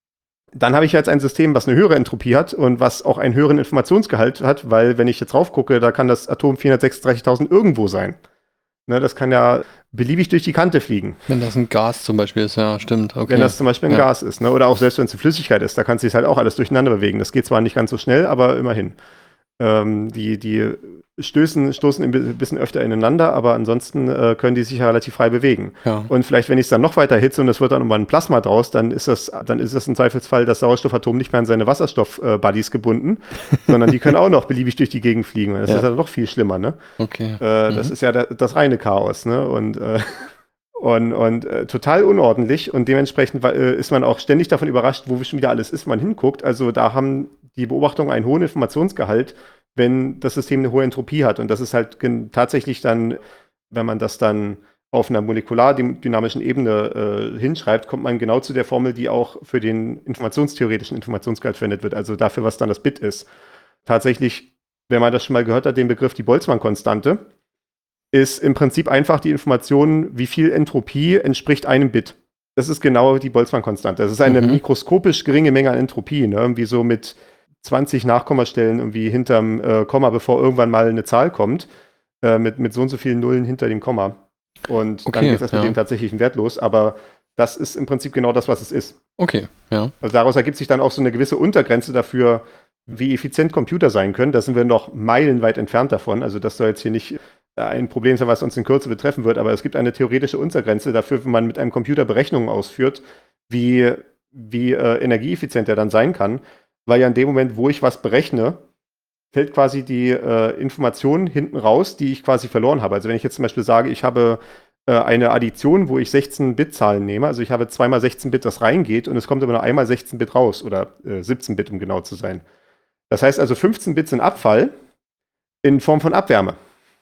Dann habe ich jetzt ein System, was eine höhere Entropie hat und was auch einen höheren Informationsgehalt hat, weil, wenn ich jetzt drauf gucke, da kann das Atom vierhundertsechsunddreißigtausend irgendwo sein. Ne, das kann ja beliebig durch die Kante fliegen. Wenn das ein Gas zum Beispiel ist, ja, stimmt. Okay. Wenn das zum Beispiel ein ja. Gas ist, ne? Oder auch selbst wenn es eine Flüssigkeit ist, da kann sich halt auch alles durcheinander bewegen. Das geht zwar nicht ganz so schnell, aber immerhin. Ähm, die, die stößen, stoßen ein bisschen öfter ineinander, aber ansonsten äh, können die sich ja relativ frei bewegen. Ja. Und vielleicht, wenn ich es dann noch weiter hitze und es wird dann irgendwann ein Plasma draus, dann ist das, dann ist das im Zweifelsfall das Sauerstoffatom nicht mehr an seine Wasserstoff-Buddies äh, gebunden, sondern die können auch noch beliebig durch die Gegend fliegen. Das ja. ist ja noch viel schlimmer, ne? Okay. Äh, mhm. Das ist ja da, das reine Chaos, ne? Und äh, Und, und äh, total unordentlich und dementsprechend äh, ist man auch ständig davon überrascht, wo schon wieder alles ist, man hinguckt. Also da haben die Beobachtungen einen hohen Informationsgehalt, wenn das System eine hohe Entropie hat. Und das ist halt tatsächlich dann, wenn man das dann auf einer molekulardynamischen Ebene äh, hinschreibt, kommt man genau zu der Formel, die auch für den informationstheoretischen Informationsgehalt verwendet wird, also dafür, was dann das Bit ist. Tatsächlich, wenn man das schon mal gehört hat, den Begriff die Boltzmann-Konstante, ist im Prinzip einfach die Information, wie viel Entropie entspricht einem Bit. Das ist genau die Boltzmann-Konstante. Das ist eine mhm. mikroskopisch geringe Menge an Entropie, ne? Irgendwie so mit zwanzig Nachkommastellen irgendwie hinterm äh, Komma, bevor irgendwann mal eine Zahl kommt, äh, mit, mit so und so vielen Nullen hinter dem Komma. Und okay, dann geht das ja. mit dem tatsächlichen Wert los. Aber das ist im Prinzip genau das, was es ist. Okay, ja. Also daraus ergibt sich dann auch so eine gewisse Untergrenze dafür, wie effizient Computer sein können. Da sind wir noch meilenweit entfernt davon. Also das soll jetzt hier nicht ein Problem sein, was uns in Kürze betreffen wird, aber es gibt eine theoretische Untergrenze dafür, wenn man mit einem Computer Berechnungen ausführt, wie, wie äh, energieeffizient er dann sein kann, weil ja in dem Moment, wo ich was berechne, fällt quasi die äh, Information hinten raus, die ich quasi verloren habe. Also wenn ich jetzt zum Beispiel sage, ich habe äh, eine Addition, wo ich sechzehn Bit Zahlen nehme, also ich habe zwei mal sechzehn Bit, das reingeht und es kommt aber nur einmal sechzehn Bit raus oder äh, siebzehn Bit, um genau zu sein. Das heißt also, fünfzehn Bit sind Abfall in Form von Abwärme.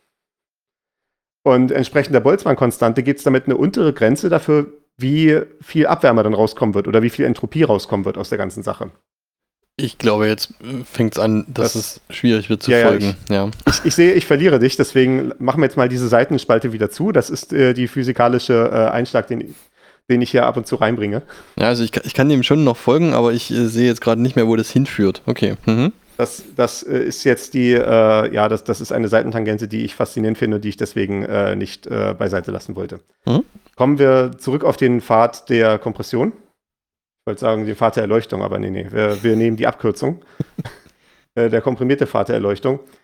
Und entsprechend der Boltzmann-Konstante gibt es damit eine untere Grenze dafür, wie viel Abwärme dann rauskommen wird oder wie viel Entropie rauskommen wird aus der ganzen Sache. Ich glaube, jetzt fängt es an, dass das, es schwierig wird zu ja, folgen. Ja, ich, ja. Ich, ich sehe, ich verliere dich, deswegen machen wir jetzt mal diese Seitenspalte wieder zu. Das ist äh, die physikalische äh, Einschlag, den, den ich hier ab und zu reinbringe. Ja, also ich, ich kann dem schon noch folgen, aber ich äh, sehe jetzt gerade nicht mehr, wo das hinführt. Okay. Mhm. Das, das äh, ist jetzt die, äh, ja, das, das ist eine Seitentangente, die ich faszinierend finde und die ich deswegen äh, nicht äh, beiseite lassen wollte. Mhm. Kommen wir zurück auf den Pfad der Kompression. Ich wollte sagen, den Pfad der Erleuchtung, aber nee, nee, wir, wir nehmen die Abkürzung. äh, der komprimierte Pfad der Erleuchtung.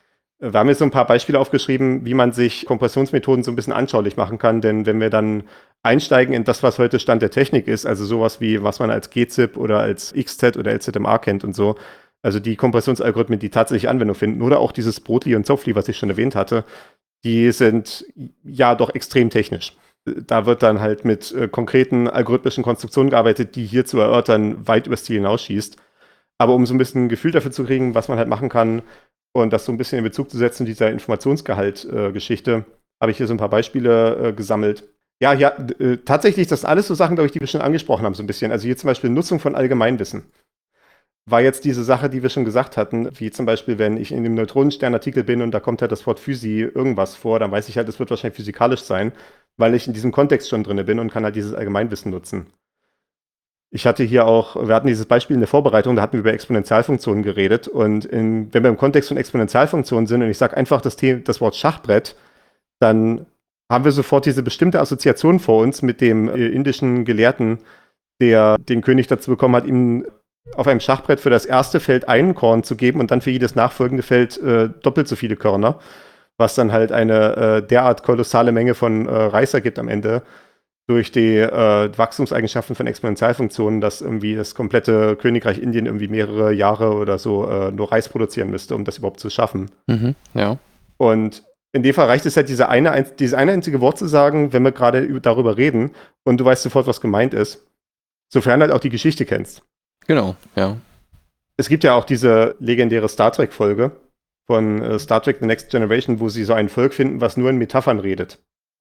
Wir haben jetzt so ein paar Beispiele aufgeschrieben, wie man sich Kompressionsmethoden so ein bisschen anschaulich machen kann, denn wenn wir dann einsteigen in das, was heute Stand der Technik ist, also sowas wie, was man als G Z I P oder als X Z oder L Z M A kennt und so, also die Kompressionsalgorithmen, die tatsächlich Anwendung finden, oder auch dieses Brotli und Zopfli, was ich schon erwähnt hatte, die sind ja doch extrem technisch. Da wird dann halt mit äh, konkreten algorithmischen Konstruktionen gearbeitet, die hier zu erörtern weit übers Ziel hinausschießt. Aber um so ein bisschen ein Gefühl dafür zu kriegen, was man halt machen kann und das so ein bisschen in Bezug zu setzen, dieser Informationsgehalt-Geschichte, äh, habe ich hier so ein paar Beispiele äh, gesammelt. Ja, ja, äh, tatsächlich, das sind alles so Sachen, glaube ich, die wir schon angesprochen haben, so ein bisschen. Also hier zum Beispiel Nutzung von Allgemeinwissen. War jetzt diese Sache, die wir schon gesagt hatten, wie zum Beispiel, wenn ich in dem Neutronensternartikel bin und da kommt halt das Wort Physi irgendwas vor, dann weiß ich halt, es wird wahrscheinlich physikalisch sein, weil ich in diesem Kontext schon drin bin und kann halt dieses Allgemeinwissen nutzen. Ich hatte hier auch, wir hatten dieses Beispiel in der Vorbereitung, da hatten wir über Exponentialfunktionen geredet und in, wenn wir im Kontext von Exponentialfunktionen sind und ich sage einfach das, The- das Wort Schachbrett, dann haben wir sofort diese bestimmte Assoziation vor uns mit dem äh, indischen Gelehrten, der den König dazu bekommen hat, ihm auf einem Schachbrett für das erste Feld einen Korn zu geben und dann für jedes nachfolgende Feld äh, doppelt so viele Körner, was dann halt eine äh, derart kolossale Menge von äh, Reis ergibt am Ende durch die äh, Wachstumseigenschaften von Exponentialfunktionen, dass irgendwie das komplette Königreich Indien irgendwie mehrere Jahre oder so äh, nur Reis produzieren müsste, um das überhaupt zu schaffen. Mhm, ja. Und in dem Fall reicht es halt, diese eine, ein- dieses eine einzige Wort zu sagen, wenn wir gerade über- darüber reden und du weißt sofort, was gemeint ist, sofern halt auch die Geschichte kennst. Genau, ja. Es gibt ja auch diese legendäre Star Trek-Folge von äh, Star Trek The Next Generation, wo sie so ein Volk finden, was nur in Metaphern redet.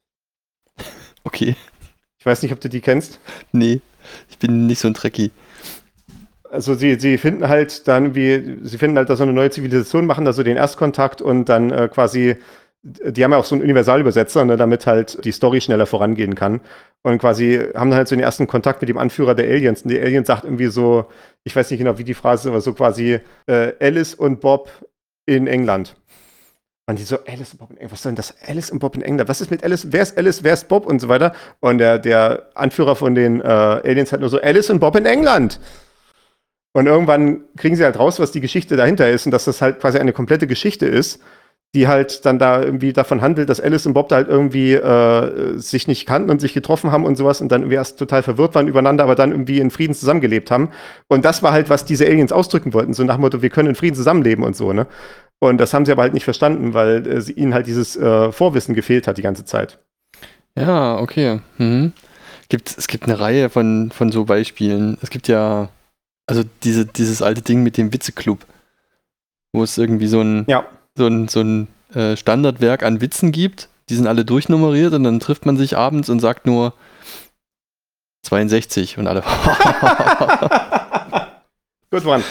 Okay. Ich weiß nicht, ob du die kennst. Nee, ich bin nicht so ein Trekkie. Also sie, sie finden halt dann wie, sie finden halt da so eine neue Zivilisation, machen da so den Erstkontakt und dann äh, quasi, die haben ja auch so einen Universalübersetzer, ne, damit halt die Story schneller vorangehen kann. Und quasi haben dann halt so den ersten Kontakt mit dem Anführer der Aliens. Und die Aliens sagt irgendwie so, ich weiß nicht genau, wie die Phrase ist, aber so quasi äh, Alice und Bob in England. Und die so, Alice und Bob in England, was soll denn das? Alice und Bob in England, was ist mit Alice? Wer ist Alice, wer ist Bob und so weiter? Und der, der Anführer von den äh, Aliens hat nur so, Alice und Bob in England. Und irgendwann kriegen sie halt raus, was die Geschichte dahinter ist und dass das halt quasi eine komplette Geschichte ist, die halt dann da irgendwie davon handelt, dass Alice und Bob da halt irgendwie äh, sich nicht kannten und sich getroffen haben und sowas und dann irgendwie erst total verwirrt waren übereinander, aber dann irgendwie in Frieden zusammengelebt haben. Und das war halt, was diese Aliens ausdrücken wollten, so nach dem Motto, wir können in Frieden zusammenleben und so, ne? Und das haben sie aber halt nicht verstanden, weil äh, sie, ihnen halt dieses äh, Vorwissen gefehlt hat die ganze Zeit. Ja, okay. Mhm. Gibt, es gibt eine Reihe von, von so Beispielen. Es gibt ja, also diese, dieses alte Ding mit dem Witzeclub, wo es irgendwie so ein, Ja. so ein, so ein äh, Standardwerk an Witzen gibt. Die sind alle durchnummeriert und dann trifft man sich abends und sagt nur zweiundsechzig und alle. Good one.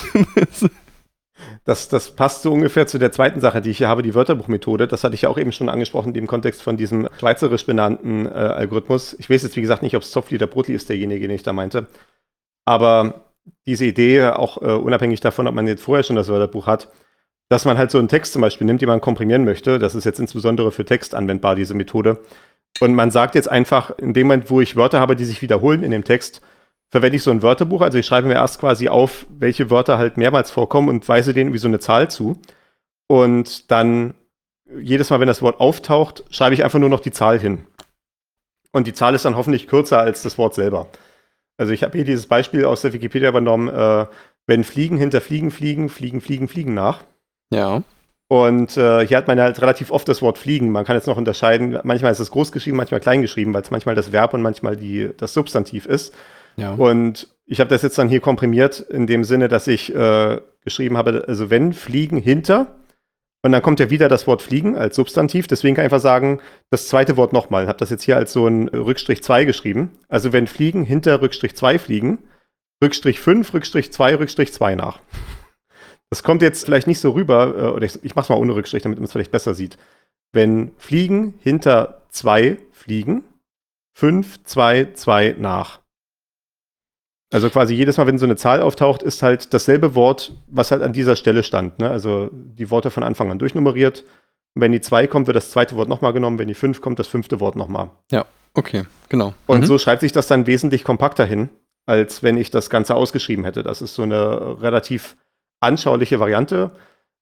Das, das passt so ungefähr zu der zweiten Sache, die ich hier habe, die Wörterbuchmethode. Das hatte ich ja auch eben schon angesprochen, in dem Kontext von diesem schweizerisch benannten äh, Algorithmus. Ich weiß jetzt, wie gesagt, nicht, ob es Zopfli oder Brotli ist, derjenige, den ich da meinte. Aber diese Idee, auch äh, unabhängig davon, ob man jetzt vorher schon das Wörterbuch hat, dass man halt so einen Text zum Beispiel nimmt, den man komprimieren möchte. Das ist jetzt insbesondere für Text anwendbar, diese Methode. Und man sagt jetzt einfach, in dem Moment, wo ich Wörter habe, die sich wiederholen in dem Text, verwende ich so ein Wörterbuch. Also ich schreibe mir erst quasi auf, welche Wörter halt mehrmals vorkommen und weise denen irgendwie so eine Zahl zu. Und dann jedes Mal, wenn das Wort auftaucht, schreibe ich einfach nur noch die Zahl hin. Und die Zahl ist dann hoffentlich kürzer als das Wort selber. Also ich habe hier dieses Beispiel aus der Wikipedia übernommen, äh, wenn Fliegen hinter Fliegen fliegen, fliegen, fliegen, fliegen nach. Ja. Und äh, hier hat man halt relativ oft das Wort fliegen. Man kann jetzt noch unterscheiden, manchmal ist es groß geschrieben, manchmal klein geschrieben, weil es manchmal das Verb und manchmal die, das Substantiv ist. Ja. Und ich habe das jetzt dann hier komprimiert in dem Sinne, dass ich äh, geschrieben habe, also wenn Fliegen hinter, und dann kommt ja wieder das Wort Fliegen als Substantiv, deswegen kann ich einfach sagen, das zweite Wort nochmal. Ich habe das jetzt hier als so ein Rückstrich zwei geschrieben. Also wenn Fliegen hinter Rückstrich zwei fliegen, Rückstrich fünf, Rückstrich zwei, Rückstrich zwei nach. Das kommt jetzt vielleicht nicht so rüber, äh, oder ich, ich mache es mal ohne Rückstrich, damit man es vielleicht besser sieht. Wenn Fliegen hinter zwei fliegen, fünf, zwei, zwei nach. Also quasi jedes Mal, wenn so eine Zahl auftaucht, ist halt dasselbe Wort, was halt an dieser Stelle stand. Ne? Also die Worte von Anfang an durchnummeriert. Und wenn die zwei kommt, wird das zweite Wort nochmal genommen. Wenn die fünf kommt, das fünfte Wort nochmal. Ja, okay, genau. Und Mhm. so schreibt sich das dann wesentlich kompakter hin, als wenn ich das Ganze ausgeschrieben hätte. Das ist so eine relativ anschauliche Variante.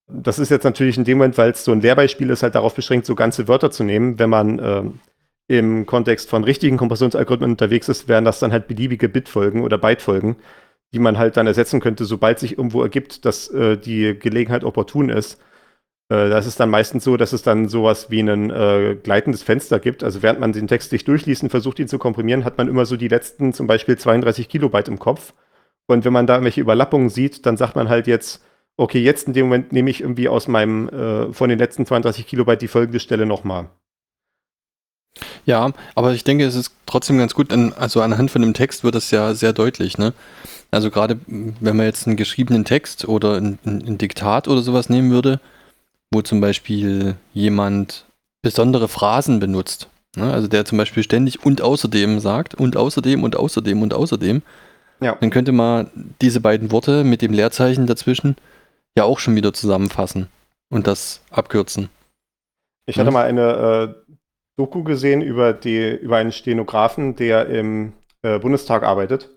Das ist jetzt natürlich in dem Moment, weil es so ein Lehrbeispiel ist, halt darauf beschränkt, so ganze Wörter zu nehmen. Wenn man äh, im Kontext von richtigen Kompressionsalgorithmen unterwegs ist, wären das dann halt beliebige Bitfolgen oder Bytefolgen, die man halt dann ersetzen könnte, sobald sich irgendwo ergibt, dass äh, die Gelegenheit opportun ist. Äh, das ist dann meistens so, dass es dann sowas wie ein äh, gleitendes Fenster gibt. Also während man den Text sich durchliest und versucht, ihn zu komprimieren, hat man immer so die letzten zum Beispiel zweiunddreißig Kilobyte im Kopf. Und wenn man da irgendwelche Überlappungen sieht, dann sagt man halt jetzt, okay, jetzt in dem Moment nehme ich irgendwie aus meinem, äh, von den letzten zweiunddreißig Kilobyte die folgende Stelle nochmal. Ja, aber ich denke, es ist trotzdem ganz gut, an, also anhand von dem Text wird das ja sehr deutlich, ne? Also gerade, wenn man jetzt einen geschriebenen Text oder ein, ein Diktat oder sowas nehmen würde, wo zum Beispiel jemand besondere Phrasen benutzt, ne? Also der zum Beispiel ständig und außerdem sagt und außerdem und außerdem und außerdem, Ja. dann könnte man diese beiden Worte mit dem Leerzeichen dazwischen ja auch schon wieder zusammenfassen und das abkürzen. Ich hatte Mhm. mal eine äh, Doku gesehen über, die, über einen Stenografen, der im äh, Bundestag arbeitet.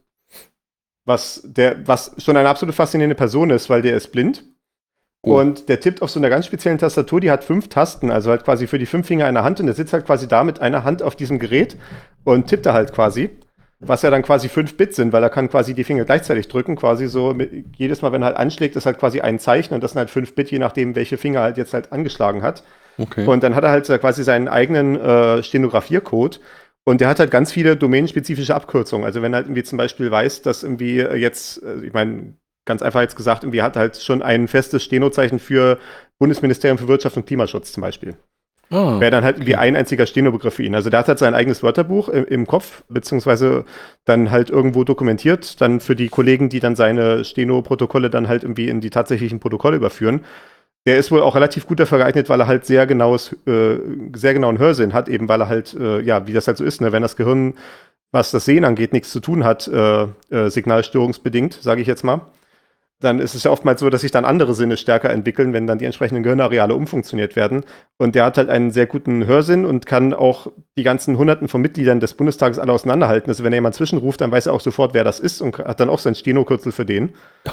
Was, der, was schon eine absolut faszinierende Person ist, weil der ist blind. Oh. Und der tippt auf so einer ganz speziellen Tastatur, die hat fünf Tasten, also halt quasi für die fünf Finger einer Hand. Und der sitzt halt quasi da mit einer Hand auf diesem Gerät und tippt da halt quasi. Was ja dann quasi fünf Bit sind, weil er kann quasi die Finger gleichzeitig drücken, quasi so mit, jedes Mal, wenn er halt anschlägt, ist halt quasi ein Zeichen und das sind halt fünf Bit, je nachdem, welche Finger halt jetzt halt angeschlagen hat. Okay. Und dann hat er halt so quasi seinen eigenen äh, Stenografiercode und der hat halt ganz viele domänenspezifische Abkürzungen. Also wenn er halt irgendwie zum Beispiel weiß, dass irgendwie jetzt, äh, ich meine, ganz einfach jetzt gesagt, irgendwie hat er halt schon ein festes Stenozeichen für Bundesministerium für Wirtschaft und Klimaschutz zum Beispiel. Ah, Wäre dann halt irgendwie okay. ein einziger Stenobegriff für ihn. Also der hat halt sein eigenes Wörterbuch im, im Kopf, beziehungsweise dann halt irgendwo dokumentiert, dann für die Kollegen, die dann seine Steno-Protokolle dann halt irgendwie in die tatsächlichen Protokolle überführen. Der ist wohl auch relativ gut dafür geeignet, weil er halt sehr genaues, äh, sehr genauen Hörsinn hat, eben weil er halt, äh, ja, wie das halt so ist, ne, wenn das Gehirn, was das Sehen angeht, nichts zu tun hat, äh, äh, signalstörungsbedingt, sage ich jetzt mal, dann ist es ja oftmals so, dass sich dann andere Sinne stärker entwickeln, wenn dann die entsprechenden Gehirnareale umfunktioniert werden. Und der hat halt einen sehr guten Hörsinn und kann auch die ganzen Hunderten von Mitgliedern des Bundestages alle auseinanderhalten. Also wenn er jemand zwischenruft, dann weiß er auch sofort, wer das ist und hat dann auch sein Steno-Kürzel für den.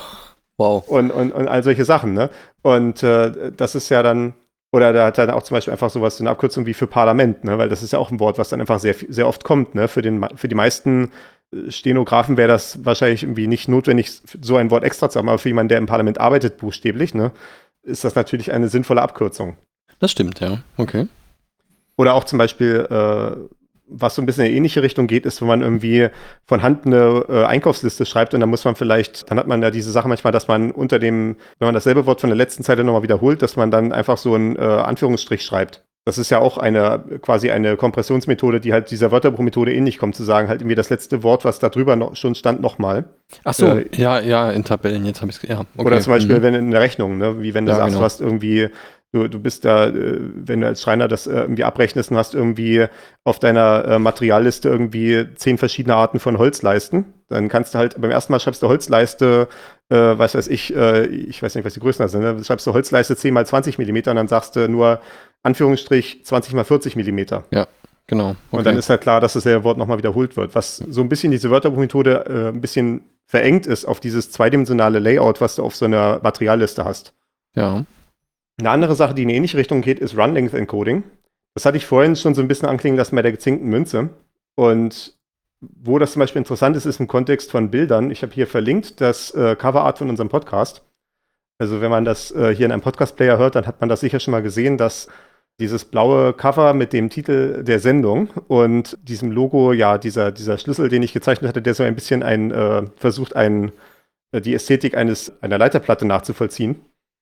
Wow. Und, und, und all solche Sachen, ne? Und äh, das ist ja dann, oder da hat er dann auch zum Beispiel einfach sowas, so eine Abkürzung wie für Parlament, ne? Weil das ist ja auch ein Wort, was dann einfach sehr, sehr oft kommt, ne? Für, den, für die meisten Stenografen wäre das wahrscheinlich irgendwie nicht notwendig, so ein Wort extra zu haben, aber für jemanden, der im Parlament arbeitet, buchstäblich, ne, ist das natürlich eine sinnvolle Abkürzung. Das stimmt, ja. Okay. Oder auch zum Beispiel, äh, was so ein bisschen in eine ähnliche Richtung geht, ist, wenn man irgendwie von Hand eine äh, Einkaufsliste schreibt und dann muss man vielleicht, dann hat man ja diese Sache manchmal, dass man unter dem, wenn man dasselbe Wort von der letzten Zeile nochmal wiederholt, dass man dann einfach so einen äh, Anführungsstrich schreibt. Das ist ja auch eine, quasi eine Kompressionsmethode, die halt dieser Wörterbuchmethode ähnlich kommt, zu sagen, halt irgendwie das letzte Wort, was da drüber noch schon stand, nochmal. Ach so, Äh, ja, ja, in Tabellen, jetzt habe ich es, ja. Okay. Oder zum Beispiel, Mhm. wenn in der Rechnung, ne, wie wenn du Ja, sagst, genau. du hast irgendwie, du, du bist da, äh, wenn du als Schreiner das äh, irgendwie abrechnest und hast irgendwie auf deiner äh, Materialliste irgendwie zehn verschiedene Arten von Holzleisten, dann kannst du halt, beim ersten Mal schreibst du Holzleiste, äh, was weiß ich, äh, ich weiß nicht, was die Größen sind, ne? Schreibst du Holzleiste zehn mal zwanzig Millimeter und dann sagst du nur Anführungsstrich zwanzig mal vierzig Millimeter. Genau. Okay. Und dann ist halt klar, dass dasselbe Wort nochmal wiederholt wird. Was so ein bisschen diese Wörterbuchmethode äh, ein bisschen verengt ist auf dieses zweidimensionale Layout, was du auf so einer Materialliste hast. Ja. Eine andere Sache, die in eine ähnliche Richtung geht, ist Run-Length-Encoding. Das hatte ich vorhin schon so ein bisschen anklingen lassen bei der gezinkten Münze. Und wo das zum Beispiel interessant ist, ist im Kontext von Bildern. Ich habe hier verlinkt das äh, Coverart von unserem Podcast. Also wenn man das äh, hier in einem Podcast-Player hört, dann hat man das sicher schon mal gesehen, dass dieses blaue Cover mit dem Titel der Sendung und diesem Logo, ja, dieser, dieser Schlüssel, den ich gezeichnet hatte, der so ein bisschen ein, äh, versucht, ein, äh, die Ästhetik eines, einer Leiterplatte nachzuvollziehen.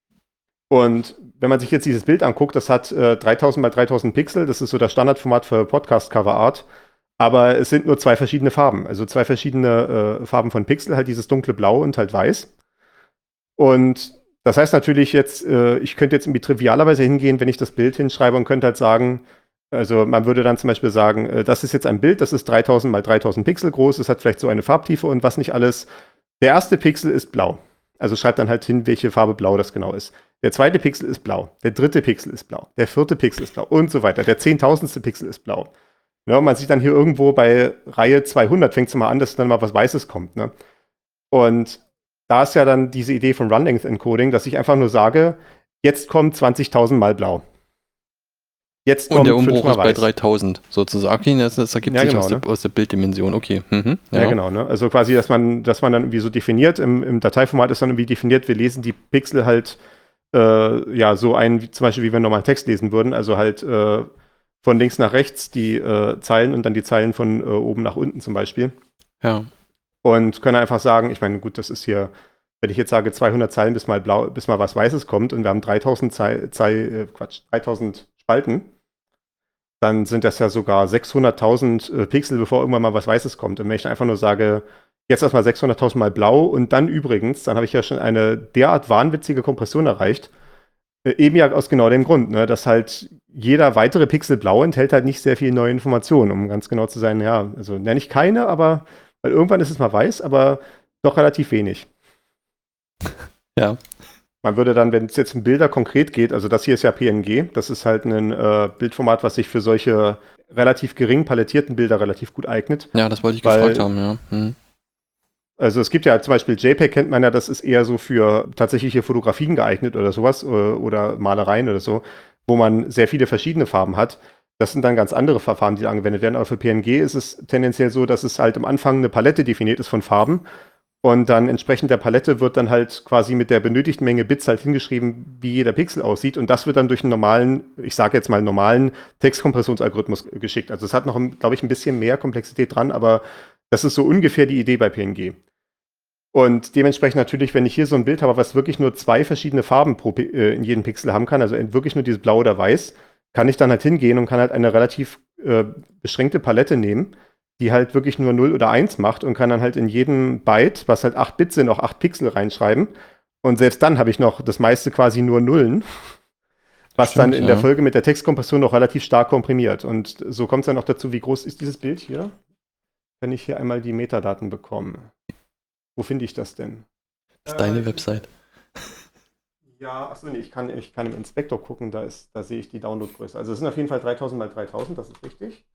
Und wenn man sich jetzt dieses Bild anguckt, das hat äh, dreitausend mal dreitausend Pixel, das ist so das Standardformat für Podcast-Cover-Art, aber es sind nur zwei verschiedene Farben, also zwei verschiedene äh, Farben von Pixel, halt dieses dunkle Blau und halt Weiß. Und das heißt natürlich jetzt, äh, ich könnte jetzt irgendwie trivialerweise hingehen, wenn ich das Bild hinschreibe und könnte halt sagen, also man würde dann zum Beispiel sagen, äh, das ist jetzt ein Bild, das ist dreitausend mal dreitausend Pixel groß, es hat vielleicht so eine Farbtiefe und was nicht alles. Der erste Pixel ist blau. Also schreibt dann halt hin, welche Farbe blau das genau ist. Der zweite Pixel ist blau. Der dritte Pixel ist blau. Der vierte Pixel ist blau und so weiter. Der zehntausendste Pixel ist blau. Ja, man sieht dann hier irgendwo bei Reihe zweihundert fängt es mal an, dass dann mal was Weißes kommt. Ne? Und da ist ja dann diese Idee von Run-Length-Encoding, dass ich einfach nur sage, Jetzt kommt zwanzigtausend mal blau. Jetzt kommt Und der Umbruch fünfmal ist bei weiß. dreitausend sozusagen. Okay, das, das ergibt Ja, sich genau, aus, ne? der, aus der Bilddimension. Okay. Mhm. Ja, genau. Ne? Also quasi, dass man, dass man dann irgendwie so definiert, im, im Dateiformat ist dann irgendwie definiert, wir lesen die Pixel halt äh, ja so ein, wie, zum Beispiel wie wir normalen Text lesen würden, also halt äh, von links nach rechts die äh, Zeilen und dann die Zeilen von äh, oben nach unten zum Beispiel. Ja. Und können einfach sagen, ich meine, gut, das ist hier, wenn ich jetzt sage zweihundert Zeilen, bis mal blau, bis mal was Weißes kommt und wir haben dreitausend Zei Zei äh, Quatsch, dreitausend Spalten, dann sind das ja sogar sechshunderttausend äh, Pixel, bevor irgendwann mal was Weißes kommt. Und wenn ich einfach nur sage, jetzt erstmal sechshunderttausend mal blau und dann übrigens, dann habe ich ja schon eine derart wahnwitzige Kompression erreicht. Äh, eben ja aus genau dem Grund, ne, dass halt jeder weitere Pixel blau enthält halt nicht sehr viel neue Informationen, um ganz genau zu sein, ja, also nenne ich keine, aber, weil irgendwann ist es mal weiß, aber doch relativ wenig. Ja. Man würde dann, wenn es jetzt um Bilder konkret geht, also das hier ist ja P N G, das ist halt ein äh, Bildformat, was sich für solche relativ gering palettierten Bilder relativ gut eignet. Ja, das wollte ich Weil- gefragt haben, ja. Hm. Also es gibt ja zum Beispiel JPEG, kennt man ja, das ist eher so für tatsächliche Fotografien geeignet oder sowas oder, oder Malereien oder so, wo man sehr viele verschiedene Farben hat. Das sind dann ganz andere Verfahren, die da angewendet werden. Aber für P N G ist es tendenziell so, dass es halt am Anfang eine Palette definiert ist von Farben. Und dann entsprechend der Palette wird dann halt quasi mit der benötigten Menge Bits halt hingeschrieben, wie jeder Pixel aussieht. Und das wird dann durch einen normalen, ich sage jetzt mal normalen Textkompressionsalgorithmus geschickt. Also es hat noch, glaube ich, ein bisschen mehr Komplexität dran, aber das ist so ungefähr die Idee bei P N G. Und dementsprechend natürlich, wenn ich hier so ein Bild habe, was wirklich nur zwei verschiedene Farben pro, Pi- äh, in jedem Pixel haben kann, also wirklich nur dieses Blau oder Weiß, kann ich dann halt hingehen und kann halt eine relativ äh, beschränkte Palette nehmen, die halt wirklich nur null oder eins macht und kann dann halt in jedem Byte, was halt acht Bit sind, auch acht Pixel reinschreiben. Und selbst dann habe ich noch das meiste quasi nur Nullen, was Stimmt, dann in ja. der Folge mit der Textkompression noch relativ stark komprimiert. Und so kommt es dann noch dazu, wie groß ist dieses Bild hier? Wenn ich hier einmal die Metadaten bekomme. Wo finde ich das denn? Das ist deine Website. Ja, achso, nee, ich kann, ich kann im Inspektor gucken, da, ist, da sehe ich die Downloadgröße. Also es sind auf jeden Fall dreitausend mal dreitausend, das ist richtig.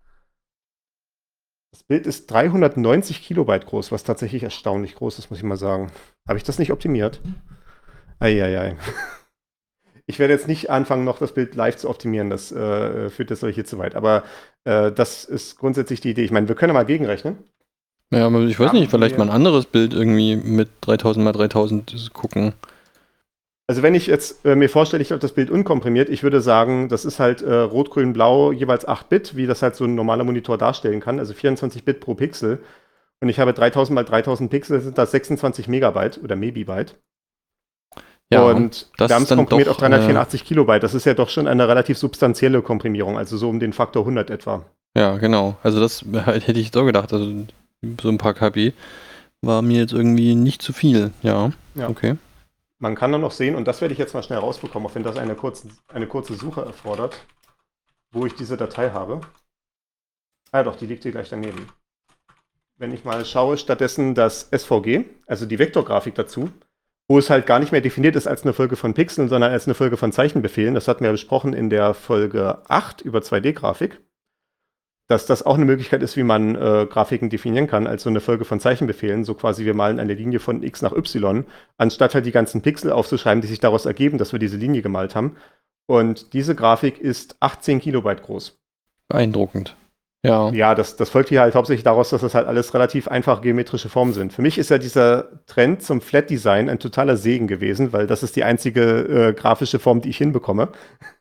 Das Bild ist dreihundertneunzig Kilobyte groß, was tatsächlich erstaunlich groß ist, muss ich mal sagen. Habe ich das nicht optimiert? Eieiei. Ich werde jetzt nicht anfangen, noch das Bild live zu optimieren, das äh, führt jetzt hier zu weit. Aber äh, das ist grundsätzlich die Idee. Ich meine, wir können ja mal gegenrechnen. Ja, aber ich weiß Haben nicht, vielleicht wir- mal ein anderes Bild irgendwie mit dreitausend mal dreitausend gucken. Also wenn ich jetzt äh, mir vorstelle, ich habe das Bild unkomprimiert, ich würde sagen, das ist halt äh, rot, grün, blau, jeweils acht Bit, wie das halt so ein normaler Monitor darstellen kann, also vierundzwanzig Bit pro Pixel. Und ich habe dreitausend mal dreitausend Pixel, sind das sechsundzwanzig Megabyte oder Mebibyte. Ja, und das wir haben ist es dann komprimiert doch, auf dreihundertvierundachtzig Kilobyte. Das ist ja doch schon eine relativ substanzielle Komprimierung, also so um den Faktor hundert etwa. Ja, genau. Also das hätte ich so gedacht. Also so ein paar K B war mir jetzt irgendwie nicht zu viel. Ja, Ja. okay. Man kann dann noch sehen, und das werde ich jetzt mal schnell rausbekommen, auch wenn das eine kurze, eine kurze Suche erfordert, wo ich diese Datei habe. Ah doch, die liegt hier gleich daneben. Wenn ich mal schaue, stattdessen das S V G, also die Vektorgrafik dazu, wo es halt gar nicht mehr definiert ist als eine Folge von Pixeln, sondern als eine Folge von Zeichenbefehlen. Das hatten wir ja besprochen in der Folge acht über zwei D-Grafik. Dass das auch eine Möglichkeit ist, wie man äh, Grafiken definieren kann, als so eine Folge von Zeichenbefehlen. So quasi, wir malen eine Linie von x nach y, anstatt halt die ganzen Pixel aufzuschreiben, die sich daraus ergeben, dass wir diese Linie gemalt haben. Und diese Grafik ist achtzehn Kilobyte groß. Beeindruckend. Ja. Ja, das, das folgt hier halt hauptsächlich daraus, dass das halt alles relativ einfach geometrische Formen sind. Für mich ist ja dieser Trend zum Flat Design ein totaler Segen gewesen, weil das ist die einzige äh, grafische Form, die ich hinbekomme.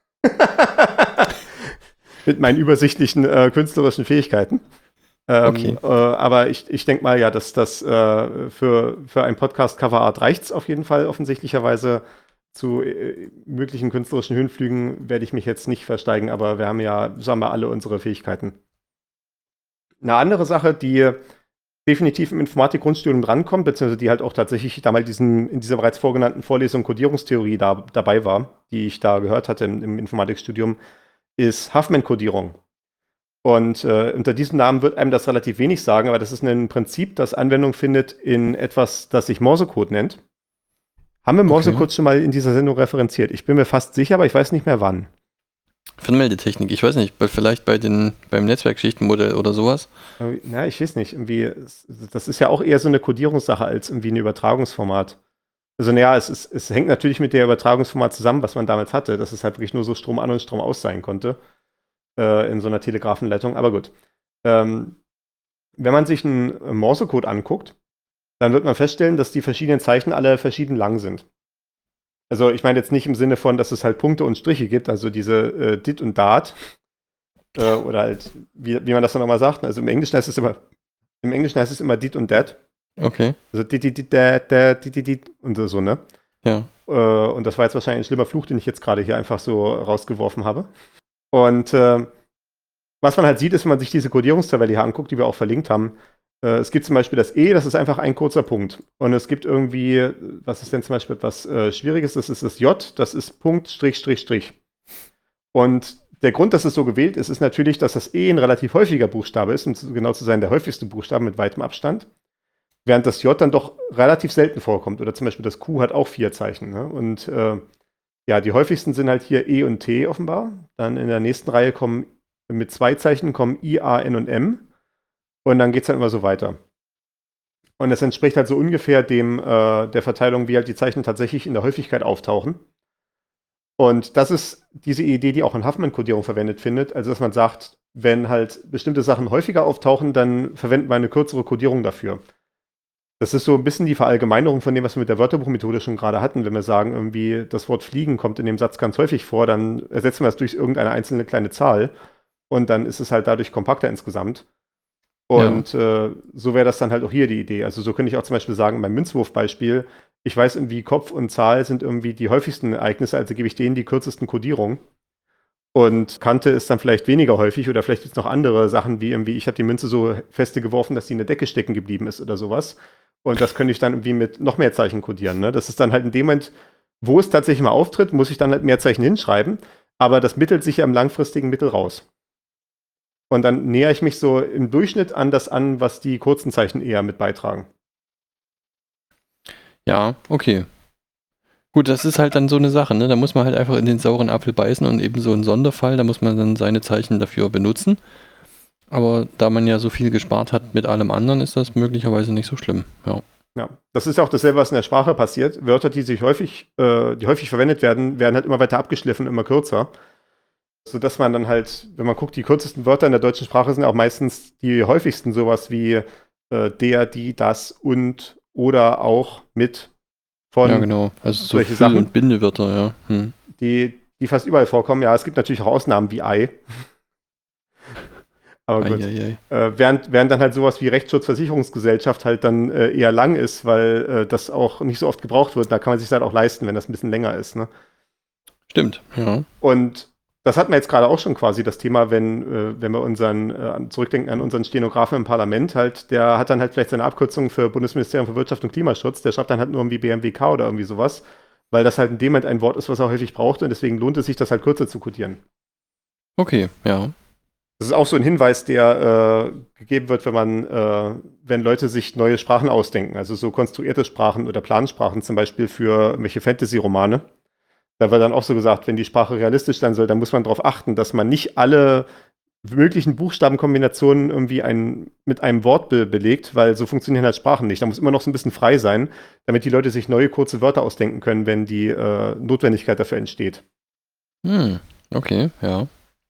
Mit meinen übersichtlichen äh, künstlerischen Fähigkeiten. Ähm, Okay. äh, aber ich, ich denke mal, ja, dass das äh, für, für ein Podcast-Coverart reicht es auf jeden Fall offensichtlicherweise. Zu äh, möglichen künstlerischen Höhenflügen werde ich mich jetzt nicht versteigen, aber wir haben ja, sagen wir, alle unsere Fähigkeiten. Eine andere Sache, die definitiv im Informatik-Grundstudium drankommt, beziehungsweise die halt auch tatsächlich damals diesen, in dieser bereits vorgenannten Vorlesung Codierungstheorie da, dabei war, die ich da gehört hatte im, im Informatikstudium, ist Huffman-Kodierung. Und äh, unter diesem Namen wird einem das relativ wenig sagen, aber das ist ein Prinzip, das Anwendung findet in etwas, das sich Morsecode nennt. Haben wir Morsecode Okay. schon mal in dieser Sendung referenziert? Ich bin mir fast sicher, aber ich weiß nicht mehr wann. Für Meldetechnik, ich weiß nicht, bei- vielleicht bei den, beim Netzwerkschichtenmodell oder sowas. Aber, na, ich weiß nicht. Irgendwie, es- das ist ja auch eher so eine Codierungssache als irgendwie ein Übertragungsformat. Also naja, es, ist, es hängt natürlich mit der Übertragungsformat zusammen, was man damals hatte, dass es halt wirklich nur so Strom an und Strom aus sein konnte äh, in so einer Telegrafenleitung. Aber gut. Ähm, wenn man sich einen Morsecode anguckt, dann wird man feststellen, dass die verschiedenen Zeichen alle verschieden lang sind. Also ich meine jetzt nicht im Sinne von, dass es halt Punkte und Striche gibt, also diese äh, Dit und Dat. Äh, oder halt, wie, wie man das dann nochmal sagt. Also im Englischen heißt es immer, im Englischen heißt es immer Dit und Dat. Okay. Also dit, dit, dit, dat, dat, dit, dit, dit und so, ne? Ja. Äh, und das war jetzt wahrscheinlich ein schlimmer Fluch, den ich jetzt gerade hier einfach so rausgeworfen habe. Und äh, was man halt sieht, ist, wenn man sich diese Codierungstabelle hier anguckt, die wir auch verlinkt haben, äh, es gibt zum Beispiel das E, das ist einfach ein kurzer Punkt. Und es gibt irgendwie, was ist denn zum Beispiel etwas äh, Schwieriges, das ist das J, das ist Punkt, Strich, Strich, Strich. Und der Grund, dass es so gewählt ist, ist natürlich, dass das E ein relativ häufiger Buchstabe ist, um genau zu sein, der häufigste Buchstabe mit weitem Abstand. Während das J dann doch relativ selten vorkommt. Oder zum Beispiel das Q hat auch vier Zeichen. Ne? Und äh, ja, die häufigsten sind halt hier E und T offenbar. Dann in der nächsten Reihe kommen mit zwei Zeichen kommen I, A, N und M. Und dann geht es halt immer so weiter. Und das entspricht halt so ungefähr dem äh, der Verteilung, wie halt die Zeichen tatsächlich in der Häufigkeit auftauchen. Und das ist diese Idee, die auch in Huffman-Kodierung verwendet findet. Also dass man sagt, wenn halt bestimmte Sachen häufiger auftauchen, dann verwenden wir eine kürzere Kodierung dafür. Das ist so ein bisschen die Verallgemeinerung von dem, was wir mit der Wörterbuchmethode schon gerade hatten. Wenn wir sagen, irgendwie das Wort fliegen kommt in dem Satz ganz häufig vor, dann ersetzen wir es durch irgendeine einzelne kleine Zahl und dann ist es halt dadurch kompakter insgesamt. Und ja. äh, so wäre das dann halt auch hier die Idee. Also so könnte ich auch zum Beispiel sagen, beim Münzwurfbeispiel, ich weiß irgendwie, Kopf und Zahl sind irgendwie die häufigsten Ereignisse, also gebe ich denen die kürzesten Kodierungen. Und Kante ist dann vielleicht weniger häufig oder vielleicht gibt es noch andere Sachen, wie irgendwie, ich habe die Münze so feste geworfen, dass die in der Decke stecken geblieben ist oder sowas. Und das könnte ich dann irgendwie mit noch mehr Zeichen kodieren. Ne? Das ist dann halt in dem Moment, wo es tatsächlich mal auftritt, muss ich dann halt mehr Zeichen hinschreiben. Aber das mittelt sich ja im langfristigen Mittel raus. Und dann nähere ich mich so im Durchschnitt an das an, was die kurzen Zeichen eher mit beitragen. Ja, okay. Gut, das ist halt dann so eine Sache, ne? Da muss man halt einfach in den sauren Apfel beißen und eben so ein Sonderfall, da muss man dann seine Zeichen dafür benutzen. Aber da man ja so viel gespart hat mit allem anderen, ist das möglicherweise nicht so schlimm. Ja. Ja, das ist ja auch dasselbe, was in der Sprache passiert. Wörter, die sich häufig, äh, die häufig verwendet werden, werden halt immer weiter abgeschliffen, immer kürzer. Sodass man dann halt, wenn man guckt, die kürzesten Wörter in der deutschen Sprache sind auch meistens die häufigsten, sowas wie äh, der, die, das und oder auch mit von. Ja, genau. Also so solche Füll- Sachen und Bindewörter, ja. Hm. Die, die fast überall vorkommen. Ja, es gibt natürlich auch Ausnahmen wie Ei. Aber gut. Ei, ei, ei. Äh, während, während dann halt sowas wie Rechtsschutzversicherungsgesellschaft halt dann äh, eher lang ist, weil äh, das auch nicht so oft gebraucht wird. Da kann man sich halt auch leisten, wenn das ein bisschen länger ist. Ne? Stimmt, ja. Und das hatten wir jetzt gerade auch schon quasi, das Thema, wenn, äh, wenn wir unseren, äh, zurückdenken an unseren Stenografen im Parlament, halt, der hat dann halt vielleicht seine Abkürzung für Bundesministerium für Wirtschaft und Klimaschutz, der schreibt dann halt nur irgendwie B M W K oder irgendwie sowas, weil das halt in dem Moment ein Wort ist, was er häufig braucht und deswegen lohnt es sich, das halt kürzer zu kodieren. Okay, ja. Das ist auch so ein Hinweis, der äh, gegeben wird, wenn man, äh, wenn Leute sich neue Sprachen ausdenken, also so konstruierte Sprachen oder Plansprachen zum Beispiel für irgendwelche Fantasy-Romane. Da wird dann auch so gesagt, wenn die Sprache realistisch sein soll, dann muss man darauf achten, dass man nicht alle möglichen Buchstabenkombinationen irgendwie ein, mit einem Wort be belegt, weil so funktionieren halt Sprachen nicht. Da muss immer noch so ein bisschen frei sein, damit die Leute sich neue kurze Wörter ausdenken können, wenn die äh, Notwendigkeit dafür entsteht. Hm, okay, ja.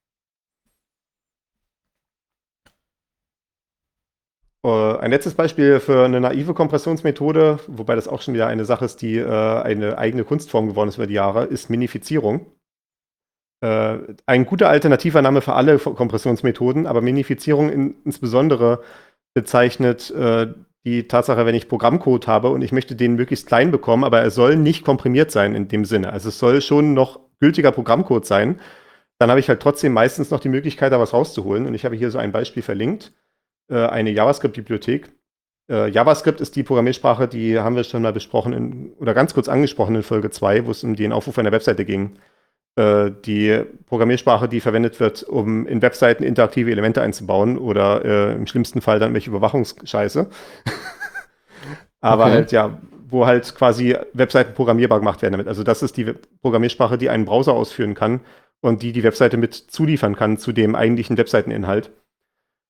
Äh, ein letztes Beispiel für eine naive Kompressionsmethode, wobei das auch schon wieder eine Sache ist, die äh, eine eigene Kunstform geworden ist über die Jahre, ist Minifizierung. Äh, ein guter alternativer Name für alle Kompressionsmethoden, aber Minifizierung in, insbesondere bezeichnet äh, die Tatsache, wenn ich Programmcode habe und ich möchte den möglichst klein bekommen, aber er soll nicht komprimiert sein in dem Sinne. Also es soll schon noch gültiger Programmcode sein. Dann habe ich halt trotzdem meistens noch die Möglichkeit, da was rauszuholen. Und ich habe hier so ein Beispiel verlinkt. Eine JavaScript-Bibliothek. Äh, JavaScript ist die Programmiersprache, die haben wir schon mal besprochen in, oder ganz kurz angesprochen in Folge zwei, wo es um den Aufruf einer Webseite ging. Äh, die Programmiersprache, die verwendet wird, um in Webseiten interaktive Elemente einzubauen oder äh, im schlimmsten Fall dann welche Überwachungsscheiße. Aber Okay. halt, ja, wo halt quasi Webseiten programmierbar gemacht werden damit. Also das ist die Web- Programmiersprache, die einen Browser ausführen kann und die die Webseite mit zuliefern kann zu dem eigentlichen Webseiteninhalt.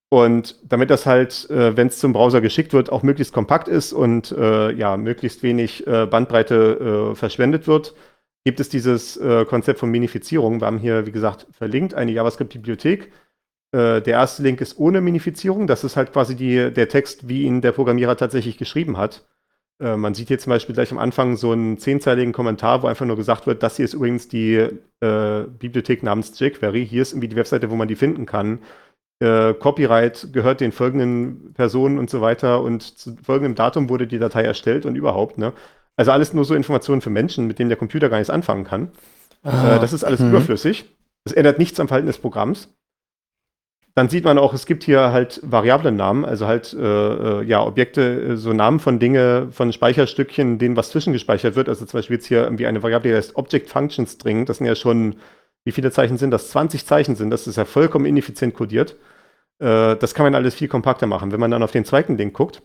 Und damit das halt, äh, wenn es zum Browser geschickt wird, auch möglichst kompakt ist und äh, ja, möglichst wenig äh, Bandbreite äh, verschwendet wird, gibt es dieses äh, Konzept von Minifizierung. Wir haben hier, wie gesagt, verlinkt eine JavaScript-Bibliothek. Äh, der erste Link ist ohne Minifizierung. Das ist halt quasi die, der Text, wie ihn der Programmierer tatsächlich geschrieben hat. Äh, man sieht hier zum Beispiel gleich am Anfang so einen zehnzeiligen Kommentar, wo einfach nur gesagt wird, das hier ist übrigens die äh, Bibliothek namens jQuery. Hier ist irgendwie die Webseite, wo man die finden kann. Äh, Copyright gehört den folgenden Personen und so weiter und zu folgendem Datum wurde die Datei erstellt und überhaupt, ne? Also alles nur so Informationen für Menschen, mit denen der Computer gar nichts anfangen kann. Ah, äh, das ist alles mhm. überflüssig. Das ändert nichts am Verhalten des Programms. Dann sieht man auch, es gibt hier halt Variablennamen, also halt äh, ja, Objekte, äh, so Namen von Dinge, von Speicherstückchen, denen was zwischengespeichert wird. Also zum Beispiel jetzt hier irgendwie eine Variable, die heißt Object Function String. Das sind ja schon, wie viele Zeichen sind das? zwanzig Zeichen sind. Das ist ja vollkommen ineffizient codiert. Äh, das kann man alles viel kompakter machen. Wenn man dann auf den zweiten Link guckt,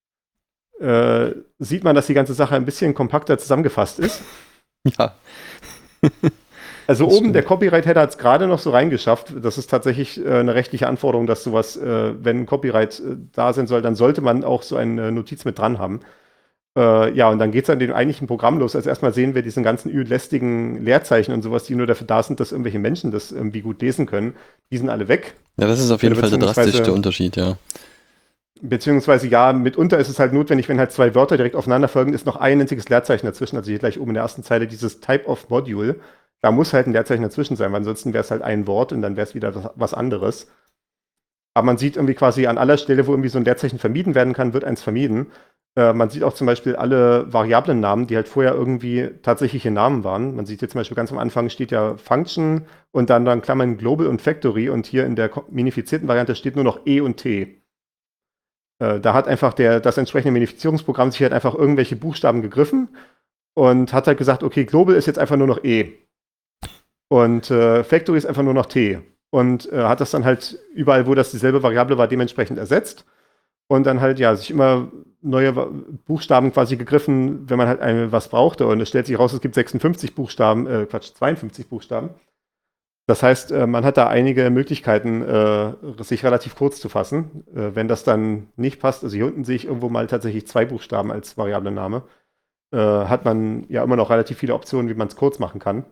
äh, sieht man, dass die ganze Sache ein bisschen kompakter zusammengefasst ist. Ja. Also Das oben stimmt. der Copyright-Header hat es gerade noch so reingeschafft. Das ist tatsächlich äh, eine rechtliche Anforderung, dass sowas, äh, wenn Copyright äh, da sein soll, dann sollte man auch so eine Notiz mit dran haben. Äh, ja, und dann geht es an dem eigentlichen Programm los. Also erstmal sehen wir diesen ganzen lästigen Leerzeichen und sowas, die nur dafür da sind, dass irgendwelche Menschen das irgendwie gut lesen können. Die sind alle weg. Ja, das ist auf jeden Oder Fall der beziehungsweise- drastischste Unterschied, ja. Beziehungsweise ja, mitunter ist es halt notwendig, wenn halt zwei Wörter direkt aufeinander folgen, ist noch ein einziges Leerzeichen dazwischen. Also hier gleich oben in der ersten Zeile dieses Type of Module. Da muss halt ein Leerzeichen dazwischen sein, weil ansonsten wäre es halt ein Wort und dann wäre es wieder was, was anderes. Aber man sieht irgendwie quasi an aller Stelle, wo irgendwie so ein Leerzeichen vermieden werden kann, wird eins vermieden. Äh, man sieht auch zum Beispiel alle Variablennamen, die halt vorher irgendwie tatsächliche Namen waren. Man sieht hier zum Beispiel ganz am Anfang steht ja Function und dann dann Klammern Global und Factory und hier in der ko- minifizierten Variante steht nur noch E und T. Äh, da hat einfach der, das entsprechende Minifizierungsprogramm sich halt einfach irgendwelche Buchstaben gegriffen und hat halt gesagt, okay, Global ist jetzt einfach nur noch E. Und äh, Factory ist einfach nur noch T. Und äh, hat das dann halt überall, wo das dieselbe Variable war, dementsprechend ersetzt. Und dann halt, ja, sich immer neue Wa- Buchstaben quasi gegriffen, wenn man halt eine, was brauchte. Und es stellt sich raus, es gibt sechsundfünfzig Buchstaben, äh, Quatsch, zweiundfünfzig Buchstaben. Das heißt, äh, man hat da einige Möglichkeiten, äh, sich relativ kurz zu fassen. Äh, wenn das dann nicht passt, also hier unten sehe ich irgendwo mal tatsächlich zwei Buchstaben als Variablename, äh, hat man ja immer noch relativ viele Optionen, wie man es kurz machen kann.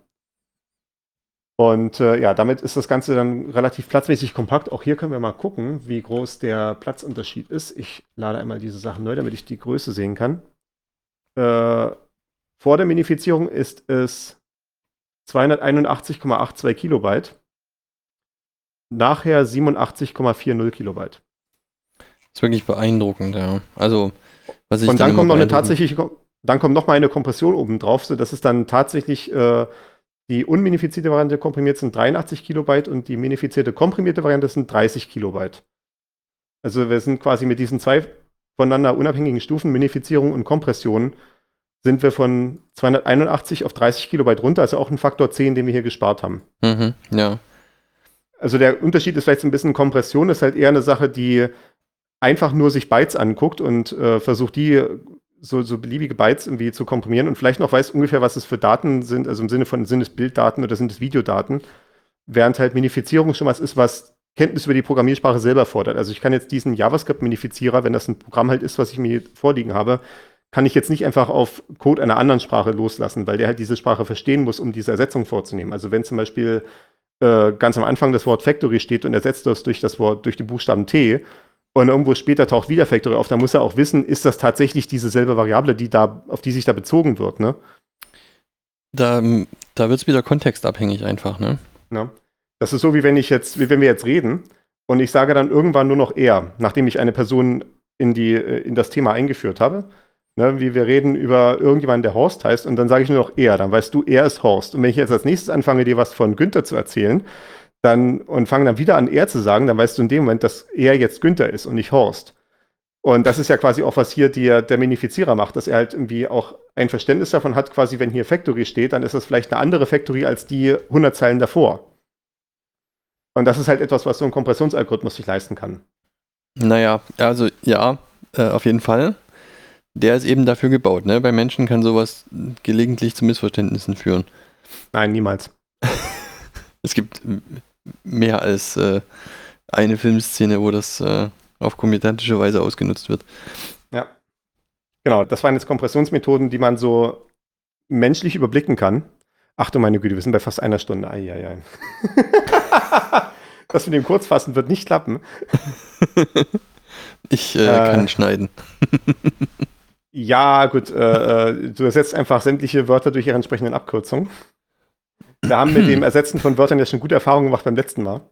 Und äh, ja, damit ist das Ganze dann relativ platzmäßig kompakt. Auch hier können wir mal gucken, wie groß der Platzunterschied ist. Ich lade einmal diese Sachen neu, damit ich die Größe sehen kann. Äh, vor der Minifizierung ist es zweihunderteinundachtzig Komma zweiundachtzig Kilobyte. Nachher siebenundachtzig Komma vierzig Kilobyte. Das ist wirklich beeindruckend, ja. Also, was ich Und dann immer kommt noch eine beeindruckend- tatsächliche, Kom- dann kommt noch mal eine Kompression oben drauf, sodass es dann tatsächlich äh, die unminifizierte Variante komprimiert sind dreiundachtzig Kilobyte und die minifizierte komprimierte Variante sind dreißig Kilobyte. Also wir sind quasi mit diesen zwei voneinander unabhängigen Stufen, Minifizierung und Kompression, sind wir von zweihunderteinundachtzig auf dreißig Kilobyte runter, also auch ein Faktor zehn, den wir hier gespart haben. Mhm, ja. Also der Unterschied ist vielleicht so ein bisschen Kompression, ist halt eher eine Sache, die einfach nur sich Bytes anguckt und äh, versucht, die so, so beliebige Bytes irgendwie zu komprimieren und vielleicht noch weiß ungefähr, was es für Daten sind, also im Sinne von, sind es Bilddaten oder sind es Videodaten, während halt Minifizierung schon was ist, was Kenntnis über die Programmiersprache selber fordert. Also ich kann jetzt diesen JavaScript-Minifizierer, wenn das ein Programm halt ist, was ich mir vorliegen habe, kann ich jetzt nicht einfach auf Code einer anderen Sprache loslassen, weil der halt diese Sprache verstehen muss, um diese Ersetzung vorzunehmen. Also wenn zum Beispiel äh, ganz am Anfang das Wort Factory steht und ersetzt das durch das Wort, durch die Buchstaben T und irgendwo später taucht wieder Factory auf, dann muss er auch wissen, ist das tatsächlich diese selbe Variable, die da, auf die sich da bezogen wird, ne? Da, da wird es wieder kontextabhängig einfach, ne? Ja. Das ist so, wie wenn ich jetzt, wie wenn wir jetzt reden und ich sage dann irgendwann nur noch er, nachdem ich eine Person in die, in das Thema eingeführt habe. Ne, wie wir reden über irgendjemanden, der Horst heißt, und dann sage ich nur noch er, dann weißt du, er ist Horst. Und wenn ich jetzt als nächstes anfange, dir was von Günther zu erzählen, dann und fange dann wieder an, er zu sagen, dann weißt du in dem Moment, dass er jetzt Günther ist und nicht Horst. Und das ist ja quasi auch, was hier der, der Minifizierer macht, dass er halt irgendwie auch ein Verständnis davon hat, quasi, wenn hier Factory steht, dann ist das vielleicht eine andere Factory als die hundert Zeilen davor. Und das ist halt etwas, was so ein Kompressionsalgorithmus sich leisten kann. Naja, also ja, äh, auf jeden Fall. Der ist eben dafür gebaut, ne? Bei Menschen kann sowas gelegentlich zu Missverständnissen führen. Nein, niemals. Es gibt m- mehr als äh, eine Filmszene, wo das äh, auf komödiantische Weise ausgenutzt wird. Ja. Genau, das waren jetzt Kompressionsmethoden, die man so menschlich überblicken kann. Ach du meine Güte, wir sind bei fast einer Stunde. Eieiei. Das mit dem Kurzfassen wird nicht klappen. Ich äh, Äh. kann schneiden. Ja, gut, äh, äh, du ersetzt einfach sämtliche Wörter durch ihre entsprechenden Abkürzungen. Wir haben mit dem Ersetzen von Wörtern ja schon gute Erfahrungen gemacht beim letzten Mal.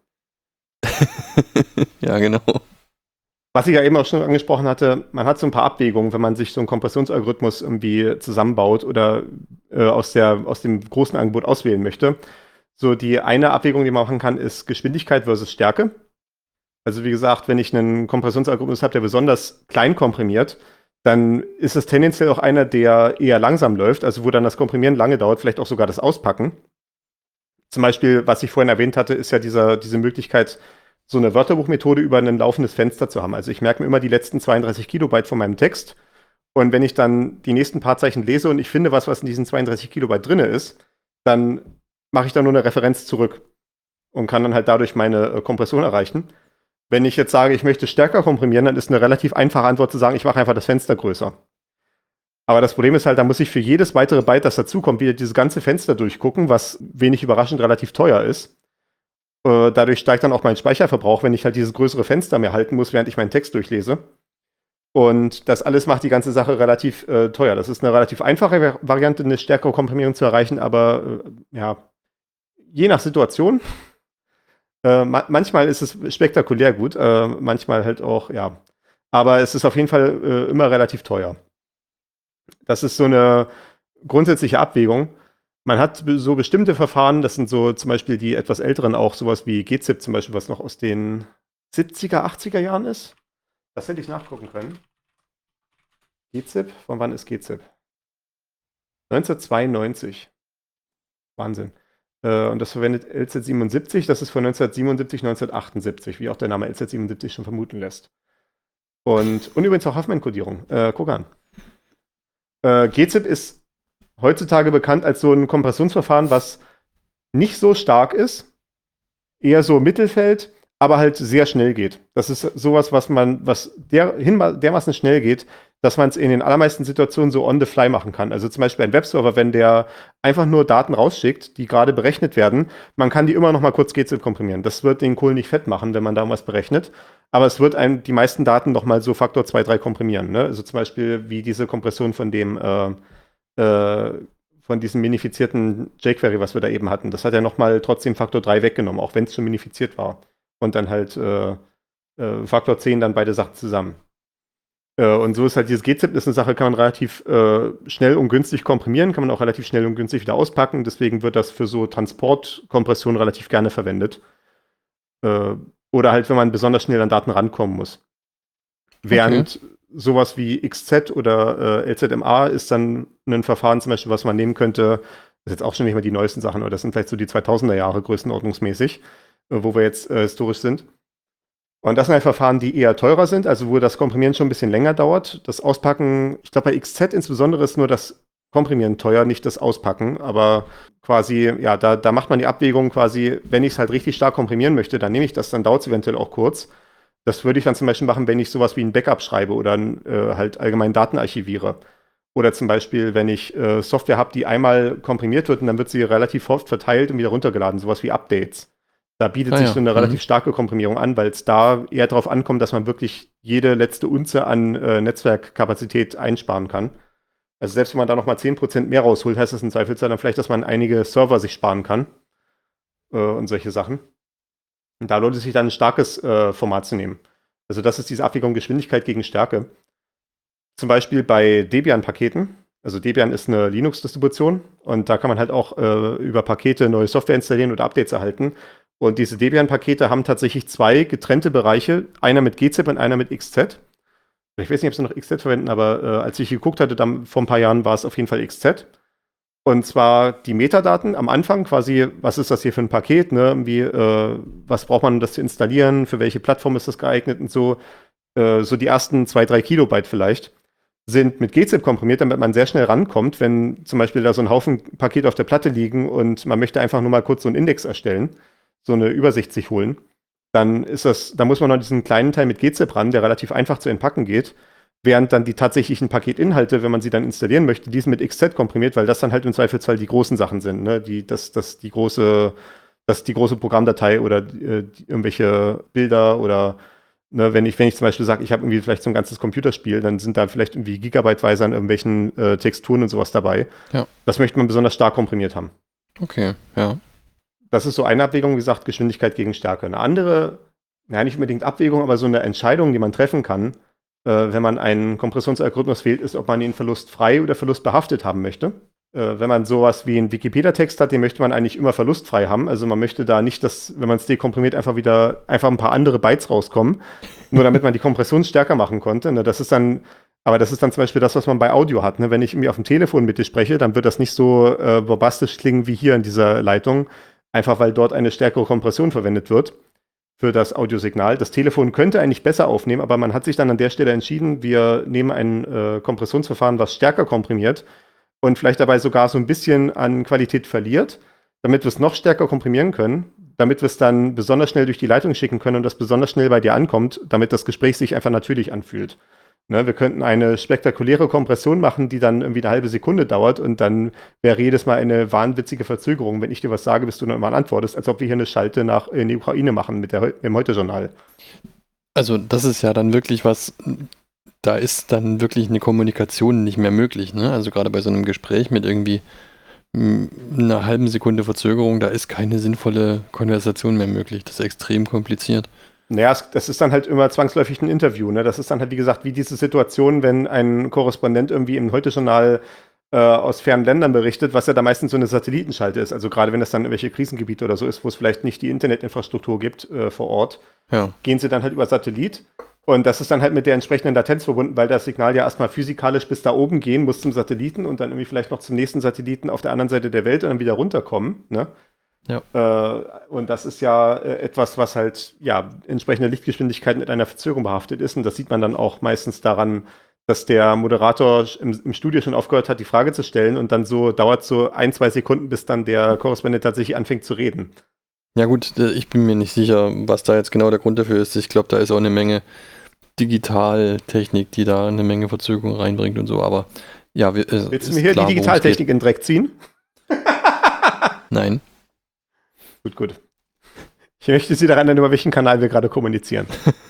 Ja, genau. Was ich ja eben auch schon angesprochen hatte, man hat so ein paar Abwägungen, wenn man sich so einen Kompressionsalgorithmus irgendwie zusammenbaut oder äh, aus, der, aus dem großen Angebot auswählen möchte. So, die eine Abwägung, die man machen kann, ist Geschwindigkeit versus Stärke. Also wie gesagt, wenn ich einen Kompressionsalgorithmus habe, der besonders klein komprimiert, dann ist es tendenziell auch einer, der eher langsam läuft, also wo dann das Komprimieren lange dauert, vielleicht auch sogar das Auspacken. Zum Beispiel, was ich vorhin erwähnt hatte, ist ja dieser, diese Möglichkeit, so eine Wörterbuchmethode über ein laufendes Fenster zu haben. Also ich merke mir immer die letzten zweiunddreißig Kilobyte von meinem Text und wenn ich dann die nächsten paar Zeichen lese und ich finde was, was in diesen zweiunddreißig Kilobyte drin ist, dann mache ich da nur eine Referenz zurück und kann dann halt dadurch meine äh, Kompression erreichen. Wenn ich jetzt sage, ich möchte stärker komprimieren, dann ist eine relativ einfache Antwort zu sagen, ich mache einfach das Fenster größer. Aber das Problem ist halt, da muss ich für jedes weitere Byte, das dazukommt, wieder dieses ganze Fenster durchgucken, was wenig überraschend relativ teuer ist. Äh, dadurch steigt dann auch mein Speicherverbrauch, wenn ich halt dieses größere Fenster mehr halten muss, während ich meinen Text durchlese. Und das alles macht die ganze Sache relativ äh, teuer. Das ist eine relativ einfache Vari- Variante, eine stärkere Komprimierung zu erreichen, aber äh, ja, je nach Situation. Äh, ma- manchmal ist es spektakulär gut, äh, manchmal halt auch, ja. Aber es ist auf jeden Fall äh, immer relativ teuer. Das ist so eine grundsätzliche Abwägung. Man hat be- so bestimmte Verfahren, das sind so zum Beispiel die etwas älteren auch, sowas wie G Z I P zum Beispiel, was noch aus den siebziger, achtziger Jahren ist. Das hätte ich nachgucken können. G Z I P, von wann ist G Z I P? neunzehnhundertzweiundneunzig. Wahnsinn. Äh, und das verwendet L Z siebenundsiebzig, das ist von neunzehnhundertsiebenundsiebzig, neunzehnhundertachtundsiebzig, wie auch der Name L Z siebenundsiebzig schon vermuten lässt. Und, und übrigens auch Huffman-Kodierung. Äh, guck an. Äh, G Z I P ist heutzutage bekannt als so ein Kompressionsverfahren, was nicht so stark ist, eher so Mittelfeld, aber halt sehr schnell geht. Das ist sowas, was man, was der, hin, dermaßen schnell geht, dass man es in den allermeisten Situationen so on the fly machen kann. Also zum Beispiel ein Webserver, wenn der einfach nur Daten rausschickt, die gerade berechnet werden, man kann die immer noch mal kurz G Z I P komprimieren. Das wird den Kohl nicht fett machen, wenn man da was berechnet. Aber es wird einem die meisten Daten noch mal so Faktor zwei, drei komprimieren. Ne? Also zum Beispiel wie diese Kompression von dem äh, äh, von diesem minifizierten jQuery, was wir da eben hatten. Das hat ja noch mal trotzdem Faktor drei weggenommen, auch wenn es schon minifiziert war. Und dann halt äh, äh, Faktor zehn dann beide Sachen zusammen. Äh, und so ist halt dieses G Z I P ist eine Sache, kann man relativ äh, schnell und günstig komprimieren, kann man auch relativ schnell und günstig wieder auspacken. Deswegen wird das für so Transportkompression relativ gerne verwendet. Äh, oder halt, wenn man besonders schnell an Daten rankommen muss. Während okay. sowas wie X Z oder äh, L Z M A ist dann ein Verfahren zum Beispiel, was man nehmen könnte, das ist jetzt auch schon nicht mehr die neuesten Sachen, aber das sind vielleicht so die zweitausender Jahre größenordnungsmäßig, äh, wo wir jetzt äh, historisch sind. Und das sind halt Verfahren, die eher teurer sind, also wo das Komprimieren schon ein bisschen länger dauert. Das Auspacken, ich glaube bei X Z insbesondere ist nur das Komprimieren teuer, nicht das Auspacken. Aber quasi, ja, da, da macht man die Abwägung quasi, wenn ich es halt richtig stark komprimieren möchte, dann nehme ich das, dann dauert es eventuell auch kurz. Das würde ich dann zum Beispiel machen, wenn ich sowas wie ein Backup schreibe oder äh, halt allgemein Daten archiviere. Oder zum Beispiel, wenn ich äh, Software habe, die einmal komprimiert wird und dann wird sie relativ oft verteilt und wieder runtergeladen, sowas wie Updates. Da bietet ah, sich ja. so eine mhm. relativ starke Komprimierung an, weil es da eher darauf ankommt, dass man wirklich jede letzte Unze an äh, Netzwerkkapazität einsparen kann. Also selbst wenn man da nochmal zehn Prozent mehr rausholt, heißt das im Zweifelsfall dann vielleicht, dass man einige Server sich sparen kann äh, und solche Sachen. Und da lohnt es sich dann ein starkes äh, Format zu nehmen. Also das ist diese Abwägung Geschwindigkeit gegen Stärke. Zum Beispiel bei Debian-Paketen. Also Debian ist eine Linux-Distribution und da kann man halt auch äh, über Pakete neue Software installieren oder Updates erhalten. Und diese Debian-Pakete haben tatsächlich zwei getrennte Bereiche, einer mit G Z I P und einer mit X Z. Ich weiß nicht, ob sie noch X Z verwenden, aber äh, als ich geguckt hatte, dann vor ein paar Jahren war es auf jeden Fall X Z. Und zwar die Metadaten am Anfang, quasi, was ist das hier für ein Paket, ne? Wie, äh, was braucht man, um das zu installieren, für welche Plattform ist das geeignet und so. Äh, so die ersten zwei, drei Kilobyte vielleicht sind mit G Z I P komprimiert, damit man sehr schnell rankommt, wenn zum Beispiel da so ein Haufen Pakete auf der Platte liegen und man möchte einfach nur mal kurz so einen Index erstellen, so eine Übersicht sich holen. dann ist das, da muss man noch diesen kleinen Teil mit G Z I P ran, der relativ einfach zu entpacken geht, während dann die tatsächlichen Paketinhalte, wenn man sie dann installieren möchte, die sind mit X Z komprimiert, weil das dann halt im Zweifelsfall die großen Sachen sind, ne? Die, das, das, die große, das die große Programmdatei oder äh, die, irgendwelche Bilder oder ne, wenn ich, wenn ich zum Beispiel sage, ich habe irgendwie vielleicht so ein ganzes Computerspiel, dann sind da vielleicht irgendwie gigabyteweise an irgendwelchen äh, Texturen und sowas dabei. Ja. Das möchte man besonders stark komprimiert haben. Okay, ja. Das ist so eine Abwägung, wie gesagt, Geschwindigkeit gegen Stärke. Eine andere, ja nicht unbedingt Abwägung, aber so eine Entscheidung, die man treffen kann, äh, wenn man einen Kompressionsalgorithmus wählt, ist, ob man ihn verlustfrei oder verlustbehaftet haben möchte. Äh, wenn man sowas wie einen Wikipedia-Text hat, den möchte man eigentlich immer verlustfrei haben. Also man möchte da nicht, dass, wenn man es dekomprimiert, einfach wieder einfach ein paar andere Bytes rauskommen, nur damit man die Kompression stärker machen konnte. Ne? Das ist dann, aber das ist dann zum Beispiel das, was man bei Audio hat. Ne? Wenn ich irgendwie auf dem Telefon mit dir spreche, dann wird das nicht so äh, bombastisch klingen wie hier in dieser Leitung, einfach weil dort eine stärkere Kompression verwendet wird für das Audiosignal. Das Telefon könnte eigentlich besser aufnehmen, aber man hat sich dann an der Stelle entschieden, wir nehmen ein äh, Kompressionsverfahren, was stärker komprimiert und vielleicht dabei sogar so ein bisschen an Qualität verliert, damit wir es noch stärker komprimieren können, damit wir es dann besonders schnell durch die Leitung schicken können und das besonders schnell bei dir ankommt, damit das Gespräch sich einfach natürlich anfühlt. Ne, wir könnten eine spektakuläre Kompression machen, die dann irgendwie eine halbe Sekunde dauert und dann wäre jedes Mal eine wahnwitzige Verzögerung, wenn ich dir was sage, bis du dann mal antwortest, als ob wir hier eine Schalte nach in die Ukraine machen mit, der, mit dem Heute-Journal. Also das ist ja dann wirklich was, da ist dann wirklich eine Kommunikation nicht mehr möglich. Ne? Also gerade bei so einem Gespräch mit irgendwie einer halben Sekunde Verzögerung, da ist keine sinnvolle Konversation mehr möglich. Das ist extrem kompliziert. Naja, das ist dann halt immer zwangsläufig ein Interview. Ne? Das ist dann halt, wie gesagt, wie diese Situation, wenn ein Korrespondent irgendwie im Heute-Journal äh, aus fernen Ländern berichtet, was ja da meistens so eine Satellitenschalte ist. Also gerade wenn das dann irgendwelche Krisengebiete oder so ist, wo es vielleicht nicht die Internetinfrastruktur gibt äh, vor Ort, ja. Gehen sie dann halt über Satellit. Und das ist dann halt mit der entsprechenden Latenz verbunden, weil das Signal ja erstmal physikalisch bis da oben gehen muss zum Satelliten und dann irgendwie vielleicht noch zum nächsten Satelliten auf der anderen Seite der Welt und dann wieder runterkommen. Ne? Ja. Äh, und das ist ja äh, etwas, was halt ja entsprechende Lichtgeschwindigkeit mit einer Verzögerung behaftet ist. Und das sieht man dann auch meistens daran, dass der Moderator im, im Studio schon aufgehört hat, die Frage zu stellen und dann so dauert so ein, zwei Sekunden, bis dann der Korrespondent tatsächlich anfängt zu reden. Ja gut, ich bin mir nicht sicher, was da jetzt genau der Grund dafür ist. Ich glaube, da ist auch eine Menge Digitaltechnik, die da eine Menge Verzögerung reinbringt und so. Aber ja, wir, äh, willst du mir hier klar, die Digitaltechnik in den Dreck ziehen? Nein. Gut, gut. Ich möchte Sie daran erinnern, über welchen Kanal wir gerade kommunizieren.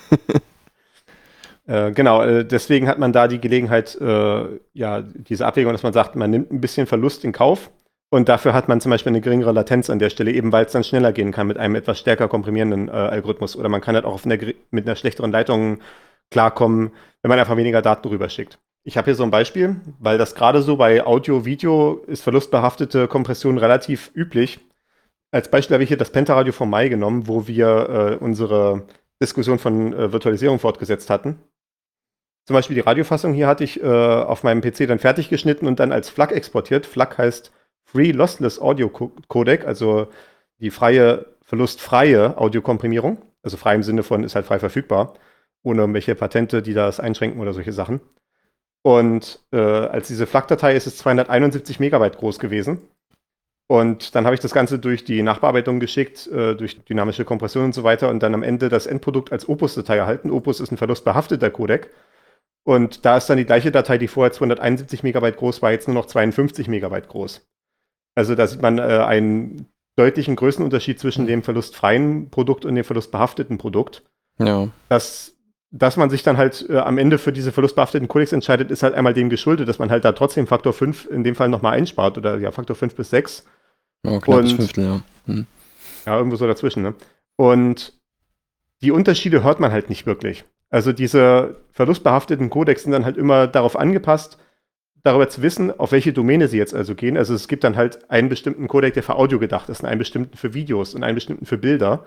äh, genau, äh, deswegen hat man da die Gelegenheit, äh, ja, diese Abwägung, dass man sagt, man nimmt ein bisschen Verlust in Kauf und dafür hat man zum Beispiel eine geringere Latenz an der Stelle, eben weil es dann schneller gehen kann mit einem etwas stärker komprimierenden äh, Algorithmus. Oder man kann halt auch auf einer, mit einer schlechteren Leitung klarkommen, wenn man einfach weniger Daten rüberschickt. Ich habe hier so ein Beispiel, weil das gerade so bei Audio, Video ist verlustbehaftete Kompression relativ üblich. Als Beispiel habe ich hier das Pentaradio vom Mai genommen, wo wir äh, unsere Diskussion von äh, Virtualisierung fortgesetzt hatten. Zum Beispiel die Radiofassung hier hatte ich äh, auf meinem P C dann fertig geschnitten und dann als F L A C exportiert. F L A C heißt Free Lossless Audio Codec, also die freie, verlustfreie Audiokomprimierung. Also frei im Sinne von ist halt frei verfügbar, ohne irgendwelche Patente, die das einschränken oder solche Sachen. Und äh, als diese F L A C-Datei ist es zweihunderteinundsiebzig Megabyte groß gewesen. Und dann habe ich das Ganze durch die Nachbearbeitung geschickt, äh, durch dynamische Kompression und so weiter und dann am Ende das Endprodukt als Opus-Datei erhalten. Opus ist ein verlustbehafteter Codec. Und da ist dann die gleiche Datei, die vorher zweihunderteinundsiebzig Megabyte groß war, jetzt nur noch zweiundfünfzig Megabyte groß. Also da sieht man äh, einen deutlichen Größenunterschied zwischen dem verlustfreien Produkt und dem verlustbehafteten Produkt. Ja. Das, dass man sich dann halt äh, am Ende für diese verlustbehafteten Codecs entscheidet, ist halt einmal dem geschuldet, dass man halt da trotzdem Faktor fünf in dem Fall nochmal einspart oder ja, Faktor fünf bis sechs. Ja, knappes Fünftel, ja. Hm. Ja, irgendwo so dazwischen, ne? Und die Unterschiede hört man halt nicht wirklich. Also diese verlustbehafteten Codecs sind dann halt immer darauf angepasst, darüber zu wissen, auf welche Domäne sie jetzt also gehen. Also es gibt dann halt einen bestimmten Codec, der für Audio gedacht ist, und einen bestimmten für Videos und einen bestimmten für Bilder.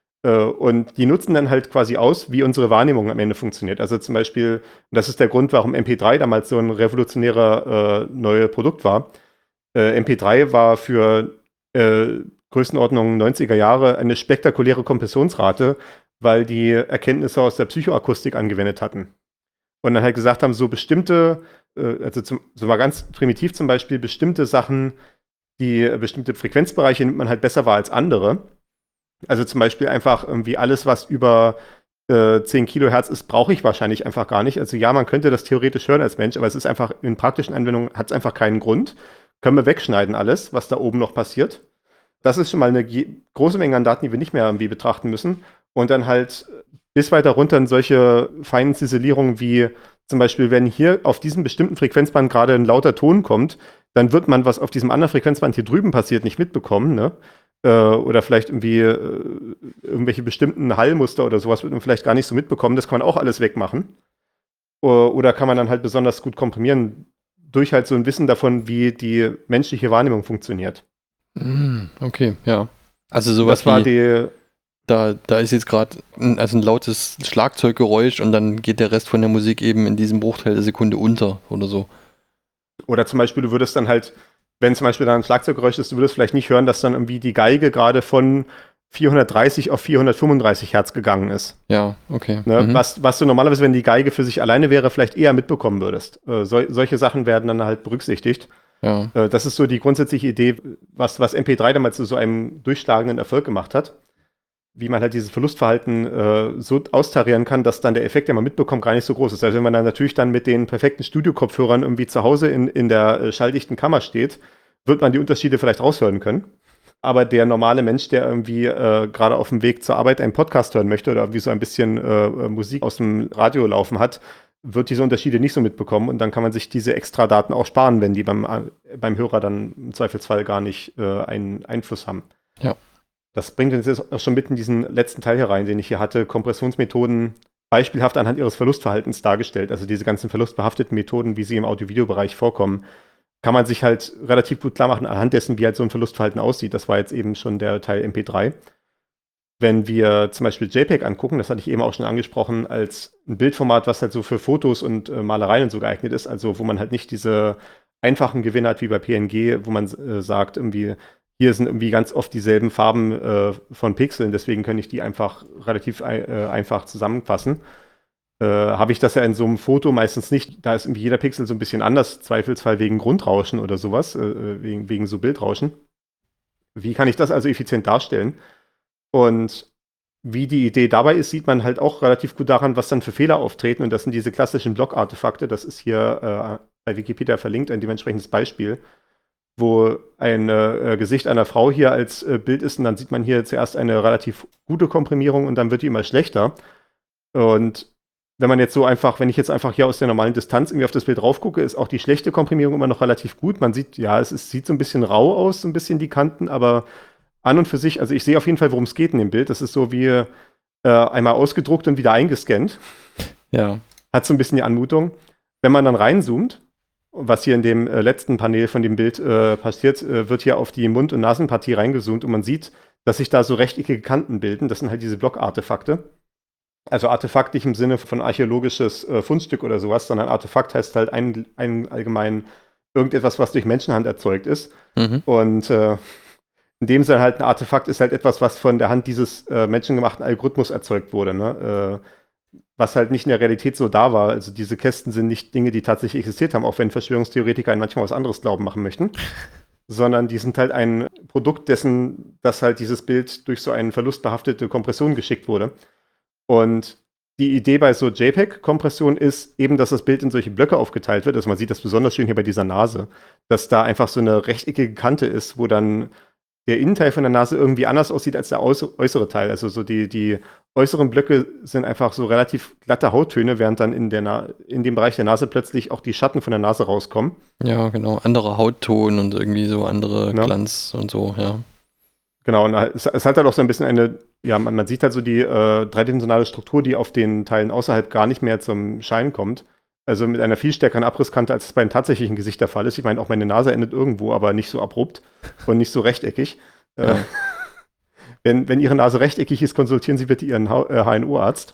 Und die nutzen dann halt quasi aus, wie unsere Wahrnehmung am Ende funktioniert. Also zum Beispiel, das ist der Grund, warum M P drei damals so ein revolutionärer äh, neues Produkt war. Äh, M P drei war für äh, Größenordnung neunziger Jahre eine spektakuläre Kompressionsrate, weil die Erkenntnisse aus der Psychoakustik angewendet hatten. Und dann halt gesagt haben, so bestimmte, äh, also zum, so mal ganz primitiv zum Beispiel, bestimmte Sachen, die äh, bestimmte Frequenzbereiche nimmt man halt besser wahr als andere. Also zum Beispiel einfach irgendwie alles, was über äh, zehn Kilohertz ist, brauche ich wahrscheinlich einfach gar nicht. Also ja, man könnte das theoretisch hören als Mensch, aber es ist einfach, in praktischen Anwendungen hat es einfach keinen Grund. Können wir wegschneiden alles, was da oben noch passiert. Das ist schon mal eine ge- große Menge an Daten, die wir nicht mehr irgendwie betrachten müssen. Und dann halt bis weiter runter in solche feinen Ziselierungen wie zum Beispiel, wenn hier auf diesem bestimmten Frequenzband gerade ein lauter Ton kommt, dann wird man, was auf diesem anderen Frequenzband hier drüben passiert, nicht mitbekommen, ne? Äh, oder vielleicht irgendwie äh, irgendwelche bestimmten Hallmuster oder sowas wird man vielleicht gar nicht so mitbekommen. Das kann man auch alles wegmachen. O- Oder kann man dann halt besonders gut komprimieren durch halt so ein Wissen davon, wie die menschliche Wahrnehmung funktioniert. Mm, okay, ja. Also sowas Das war wie, die, da, da ist jetzt gerade ein, also ein lautes Schlagzeuggeräusch und dann geht der Rest von der Musik eben in diesem Bruchteil der Sekunde unter oder so. oder zum Beispiel, du würdest dann halt, wenn zum Beispiel da ein Schlagzeuggeräusch ist, du würdest vielleicht nicht hören, dass dann irgendwie die Geige gerade von vierhundertdreißig auf vierhundertfünfunddreißig Hertz gegangen ist. Ja, okay. Ne? Mhm. Was, was du normalerweise, wenn die Geige für sich alleine wäre, vielleicht eher mitbekommen würdest. Äh, sol solche Sachen werden dann halt berücksichtigt. Ja. Äh, das ist so die grundsätzliche Idee, was, was M P drei damals zu so einem durchschlagenden Erfolg gemacht hat. Wie man halt dieses Verlustverhalten äh, so austarieren kann, dass dann der Effekt, den man mitbekommt, gar nicht so groß ist. Also wenn man dann natürlich dann mit den perfekten Studiokopfhörern irgendwie zu Hause in, in der äh, schalldichten Kammer steht, wird man die Unterschiede vielleicht raushören können. Aber der normale Mensch, der irgendwie äh, gerade auf dem Weg zur Arbeit einen Podcast hören möchte oder irgendwie so ein bisschen äh, Musik aus dem Radio laufen hat, wird diese Unterschiede nicht so mitbekommen. Und dann kann man sich diese extra Daten auch sparen, wenn die beim, äh, beim Hörer dann im Zweifelsfall gar nicht äh, einen Einfluss haben. Ja. Das bringt uns jetzt auch schon mit in diesen letzten Teil hier rein, den ich hier hatte. Kompressionsmethoden beispielhaft anhand ihres Verlustverhaltens dargestellt. Also diese ganzen verlustbehafteten Methoden, wie sie im Audio-Video-Bereich vorkommen, kann man sich halt relativ gut klar machen anhand dessen, wie halt so ein Verlustverhalten aussieht. Das war jetzt eben schon der Teil M P drei. Wenn wir zum Beispiel JPEG angucken, das hatte ich eben auch schon angesprochen, als ein Bildformat, was halt so für Fotos und äh, Malereien und so geeignet ist, also wo man halt nicht diese einfachen Gewinne hat wie bei P N G, wo man äh, sagt, irgendwie, hier sind irgendwie ganz oft dieselben Farben äh, von Pixeln, deswegen kann ich die einfach relativ äh, einfach zusammenfassen. Äh, habe ich das ja in so einem Foto meistens nicht. Da ist irgendwie jeder Pixel so ein bisschen anders, Zweifelsfall wegen Grundrauschen oder sowas, äh, wegen, wegen so Bildrauschen. Wie kann ich das also effizient darstellen? Und wie die Idee dabei ist, sieht man halt auch relativ gut daran, was dann für Fehler auftreten. Und das sind diese klassischen Block-Artefakte. Das ist hier äh, bei Wikipedia verlinkt, ein dementsprechendes Beispiel, wo ein äh, Gesicht einer Frau hier als äh, Bild ist. Und dann sieht man hier zuerst eine relativ gute Komprimierung und dann wird die immer schlechter. Und wenn man jetzt so einfach, wenn ich jetzt einfach hier aus der normalen Distanz irgendwie auf das Bild drauf gucke, ist auch die schlechte Komprimierung immer noch relativ gut. Man sieht, ja, es ist, sieht so ein bisschen rau aus, so ein bisschen die Kanten, aber an und für sich, also ich sehe auf jeden Fall, worum es geht in dem Bild. Das ist so wie äh, einmal ausgedruckt und wieder eingescannt. Ja. Hat so ein bisschen die Anmutung. Wenn man dann reinzoomt, was hier in dem äh, letzten Panel von dem Bild äh, passiert, äh, wird hier auf die Mund- und Nasenpartie reingezoomt und man sieht, dass sich da so rechteckige Kanten bilden. Das sind halt diese Block-Artefakte. Also Artefakt nicht im Sinne von archäologisches äh, Fundstück oder sowas, sondern Artefakt heißt halt ein, ein allgemein irgendetwas, was durch Menschenhand erzeugt ist. Mhm. Und äh, in dem Sinne halt ein Artefakt ist halt etwas, was von der Hand dieses äh, menschengemachten Algorithmus erzeugt wurde, ne? Äh, was halt nicht in der Realität so da war. Also diese Kästen sind nicht Dinge, die tatsächlich existiert haben, auch wenn Verschwörungstheoretiker manchmal was anderes glauben machen möchten. Sondern die sind halt ein Produkt dessen, dass halt dieses Bild durch so eine verlustbehaftete Kompression geschickt wurde. Und die Idee bei so JPEG-Kompression ist eben, dass das Bild in solche Blöcke aufgeteilt wird. Also man sieht das besonders schön hier bei dieser Nase, dass da einfach so eine rechteckige Kante ist, wo dann der Innenteil von der Nase irgendwie anders aussieht als der äußere Teil. Also so die, die äußeren Blöcke sind einfach so relativ glatte Hauttöne, während dann in, der Na- in dem Bereich der Nase plötzlich auch die Schatten von der Nase rauskommen. Ja, genau. Anderer Hautton und irgendwie so andere Ja. Glanz und so, ja. Genau, und es, es hat halt auch so ein bisschen eine, ja, man, man sieht halt so die äh, dreidimensionale Struktur, die auf den Teilen außerhalb gar nicht mehr zum Schein kommt. Also mit einer viel stärkeren Abrisskante, als es bei einem tatsächlichen Gesicht der Fall ist. Ich meine, auch meine Nase endet irgendwo, aber nicht so abrupt und nicht so rechteckig. Ja. Äh, wenn, wenn Ihre Nase rechteckig ist, konsultieren Sie bitte Ihren H- äh, H N O-Arzt.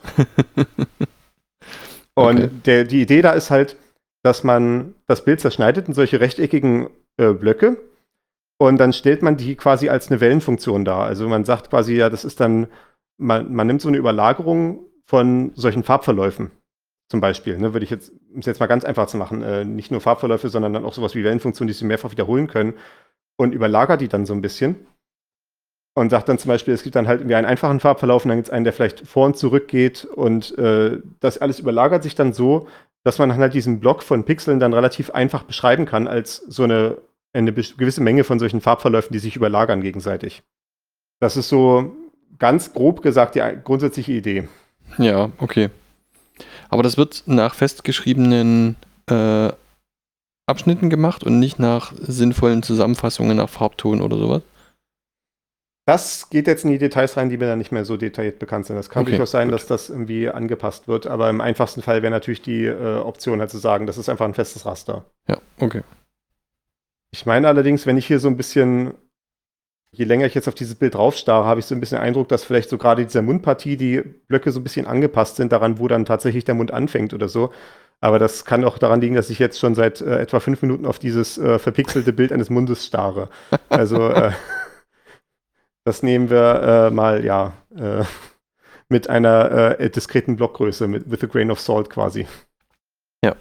Und Okay. der, die Idee da ist halt, dass man das Bild zerschneidet in solche rechteckigen äh, Blöcke und dann stellt man die quasi als eine Wellenfunktion dar. Also man sagt quasi, ja, das ist dann, man, man nimmt so eine Überlagerung von solchen Farbverläufen. Zum Beispiel, ne, würde ich jetzt, um es jetzt mal ganz einfach zu machen, äh, nicht nur Farbverläufe, sondern dann auch sowas wie Wellenfunktionen, die Sie mehrfach wiederholen können und überlagert die dann so ein bisschen. und sagt dann zum Beispiel, es gibt dann halt irgendwie einen einfachen Farbverlauf und dann gibt es einen, der vielleicht vor und zurück geht und äh, das alles überlagert sich dann so, dass man halt diesen Block von Pixeln dann relativ einfach beschreiben kann als so eine, eine gewisse Menge von solchen Farbverläufen, die sich überlagern gegenseitig. Das ist so ganz grob gesagt die grundsätzliche Idee. Ja, okay. Aber das wird nach festgeschriebenen äh, Abschnitten gemacht und nicht nach sinnvollen Zusammenfassungen nach Farbton oder sowas? Das geht jetzt in die Details rein, die mir dann nicht mehr so detailliert bekannt sind. Das kann Okay, durchaus sein, gut. dass das irgendwie angepasst wird, aber im einfachsten Fall wäre natürlich die äh, Option halt zu sagen, das ist einfach ein festes Raster. Ja, okay. Ich meine allerdings, wenn ich hier so ein bisschen, je länger ich jetzt auf dieses Bild draufstarre, habe ich so ein bisschen den Eindruck, dass vielleicht so gerade dieser Mundpartie die Blöcke so ein bisschen angepasst sind daran, wo dann tatsächlich der Mund anfängt oder so. Aber das kann auch daran liegen, dass ich jetzt schon seit äh, etwa fünf Minuten auf dieses äh, verpixelte Bild eines Mundes starre. Also äh, das nehmen wir äh, mal, ja, äh, mit einer äh, diskreten Blockgröße, mit with a grain of salt quasi. Ja.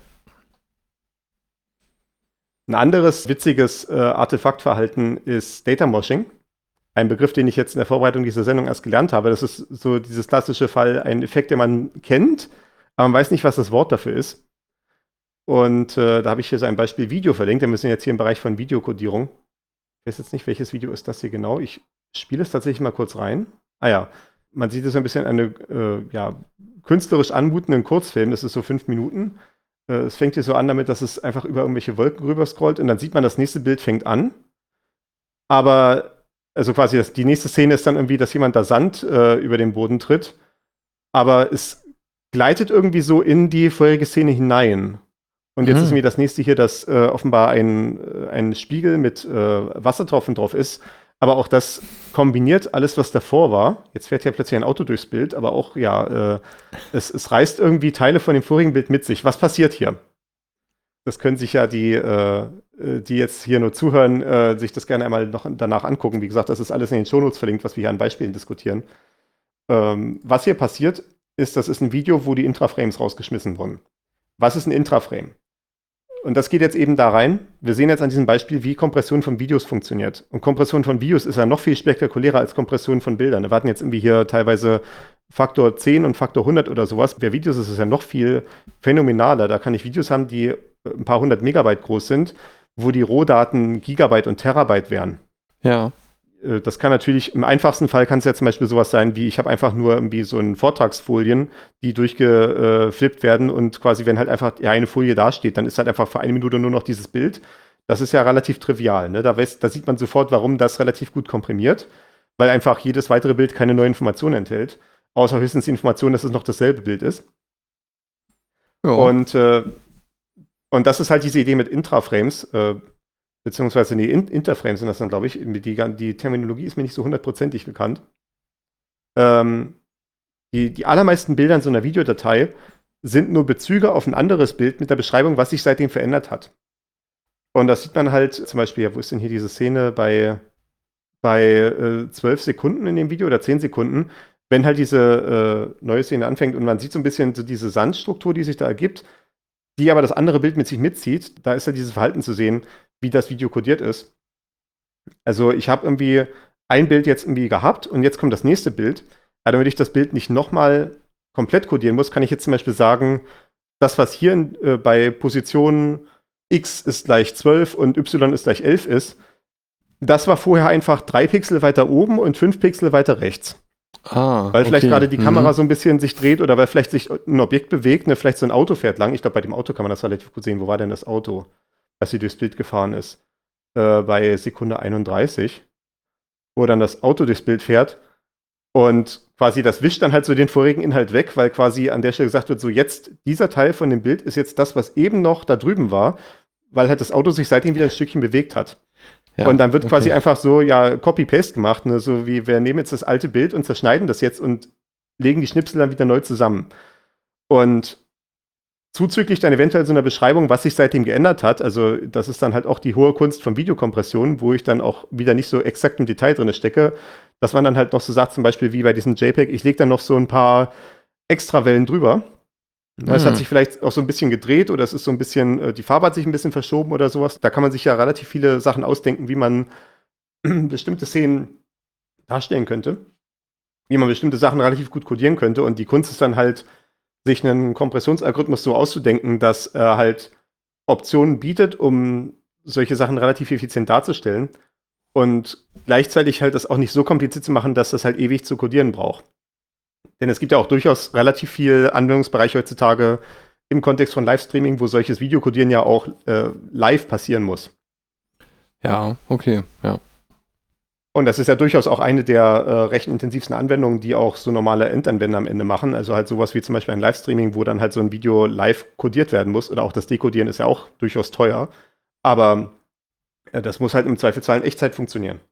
Ein anderes witziges äh, Artefaktverhalten ist Data Moshing. Ein Begriff, den ich jetzt in der Vorbereitung dieser Sendung erst gelernt habe. Das ist so dieses klassische Fall, ein Effekt, den man kennt, aber man weiß nicht, was das Wort dafür ist. Und äh, da habe ich hier so ein Beispiel Video verlinkt. Wir sind jetzt hier im Bereich von Videokodierung. Ich weiß jetzt nicht, welches Video ist das hier genau. Ich spiele es tatsächlich mal kurz rein. Ah ja, man sieht es ein bisschen eine äh, ja, künstlerisch anmutenden Kurzfilm. Das ist so fünf Minuten. Äh, es fängt hier so an damit, dass es einfach über irgendwelche Wolken rüber scrollt und dann sieht man, das nächste Bild fängt an. Aber, also quasi, das, die nächste Szene ist dann irgendwie, dass jemand da Sand äh, über den Boden tritt. Aber es gleitet irgendwie so in die vorherige Szene hinein. Und jetzt Mhm. ist mir das nächste hier, dass äh, offenbar ein, äh, ein Spiegel mit äh, Wassertropfen drauf ist. Aber auch das kombiniert alles, was davor war. Jetzt fährt ja plötzlich ein Auto durchs Bild, aber auch, ja, äh, es, es reißt irgendwie Teile von dem vorigen Bild mit sich. Was passiert hier? Das können sich ja die, äh, die jetzt hier nur zuhören, äh, sich das gerne einmal noch danach angucken. Wie gesagt, das ist alles in den Shownotes verlinkt, was wir hier an Beispielen diskutieren. Ähm, was hier passiert, ist, das ist ein Video, wo die Intraframes rausgeschmissen wurden. Was ist ein Intraframe? Und das geht jetzt eben da rein. Wir sehen jetzt an diesem Beispiel, wie Kompression von Videos funktioniert. Und Kompression von Videos ist ja noch viel spektakulärer als Kompression von Bildern. Wir hatten jetzt irgendwie hier teilweise Faktor zehn und Faktor hundert oder sowas. Bei Videos ist es ja noch viel phänomenaler. Da kann ich Videos haben, die ein paar hundert Megabyte groß sind, wo die Rohdaten Gigabyte und Terabyte wären. Ja. Das kann natürlich, im einfachsten Fall kann es ja zum Beispiel sowas sein, wie ich habe einfach nur irgendwie so einen Vortragsfolien, die durchgeflippt werden und quasi, wenn halt einfach ja, eine Folie dasteht, dann ist halt einfach für eine Minute nur noch dieses Bild. Das ist ja relativ trivial. Ne? Da, weiß, da sieht man sofort, warum das relativ gut komprimiert, weil einfach jedes weitere Bild keine neue Information enthält, außer höchstens die Information, dass es noch dasselbe Bild ist. Ja. Und, äh, und das ist halt diese Idee mit Intraframes, äh, beziehungsweise nee, In Interframes sind das dann, glaube ich. Die, die Terminologie ist mir nicht so hundertprozentig bekannt. Ähm, die, die allermeisten Bilder in so einer Videodatei sind nur Bezüge auf ein anderes Bild mit der Beschreibung, was sich seitdem verändert hat. Und das sieht man halt zum Beispiel, ja, wo ist denn hier diese Szene bei, bei äh, zwölf Sekunden in dem Video oder zehn Sekunden, wenn halt diese äh, neue Szene anfängt und man sieht so ein bisschen so diese Sandstruktur, die sich da ergibt, die aber das andere Bild mit sich mitzieht. Da ist ja dieses Verhalten zu sehen, wie das Video kodiert ist. Also ich habe irgendwie ein Bild jetzt irgendwie gehabt und jetzt kommt das nächste Bild. Aber damit ich das Bild nicht nochmal komplett kodieren muss, kann ich jetzt zum Beispiel sagen, das, was hier in, äh, bei Position X ist gleich zwölf und Y ist gleich elf ist, das war vorher einfach drei Pixel weiter oben und fünf Pixel weiter rechts. Ah, Weil vielleicht okay. gerade die Kamera Mhm. so ein bisschen sich dreht oder weil vielleicht sich ein Objekt bewegt, ne, vielleicht so ein Auto fährt lang. Ich glaube, bei dem Auto kann man das relativ gut sehen. Wo war denn das Auto, als sie durchs Bild gefahren ist? Äh, bei Sekunde einunddreißig, wo dann das Auto durchs Bild fährt und quasi das wischt dann halt so den vorigen Inhalt weg, weil quasi an der Stelle gesagt wird, so jetzt, dieser Teil von dem Bild ist jetzt das, was eben noch da drüben war, weil halt das Auto sich seitdem wieder ein Stückchen bewegt hat. Ja, und dann wird quasi okay. einfach so, ja, Copy-Paste gemacht, ne? So wie wir nehmen jetzt das alte Bild und zerschneiden das jetzt und legen die Schnipsel dann wieder neu zusammen. Und zuzüglich dann eventuell so einer Beschreibung, was sich seitdem geändert hat, also das ist dann halt auch die hohe Kunst von Videokompression, wo ich dann auch wieder nicht so exakt im Detail drin stecke, dass man dann halt noch so sagt, zum Beispiel wie bei diesem JPEG, ich lege dann noch so ein paar Extrawellen drüber. Es Mhm. hat sich vielleicht auch so ein bisschen gedreht oder es ist so ein bisschen, die Farbe hat sich ein bisschen verschoben oder sowas. Da kann man sich ja relativ viele Sachen ausdenken, wie man bestimmte Szenen darstellen könnte, wie man bestimmte Sachen relativ gut codieren könnte. Und die Kunst ist dann halt, sich einen Kompressionsalgorithmus so auszudenken, dass er halt Optionen bietet, um solche Sachen relativ effizient darzustellen und gleichzeitig halt das auch nicht so kompliziert zu machen, dass das halt ewig zu codieren braucht. Denn es gibt ja auch durchaus relativ viel Anwendungsbereich heutzutage im Kontext von Livestreaming, wo solches Videocodieren ja auch äh, live passieren muss. Ja, okay, ja. Und das ist ja durchaus auch eine der äh, recht intensivsten Anwendungen, die auch so normale Endanwender am Ende machen. Also halt sowas wie zum Beispiel ein Livestreaming, wo dann halt so ein Video live codiert werden muss. Oder auch das Dekodieren ist ja auch durchaus teuer. Aber äh, das muss halt im Zweifelsfall in Echtzeit funktionieren.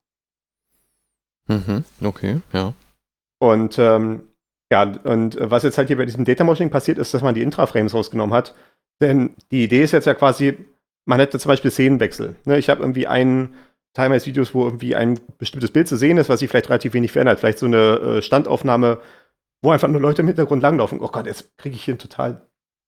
Mhm, okay, ja. Und ähm, ja, und äh, was jetzt halt hier bei diesem Data Modeling passiert ist, dass man die Intraframes rausgenommen hat. Denn die Idee ist jetzt ja quasi, man hätte zum Beispiel Szenenwechsel. Ne? Ich habe irgendwie einen Teil meines Videos, wo irgendwie ein bestimmtes Bild zu sehen ist, was sich vielleicht relativ wenig verändert. Vielleicht so eine äh, Standaufnahme, wo einfach nur Leute im Hintergrund langlaufen. Oh Gott, jetzt kriege ich hier einen total.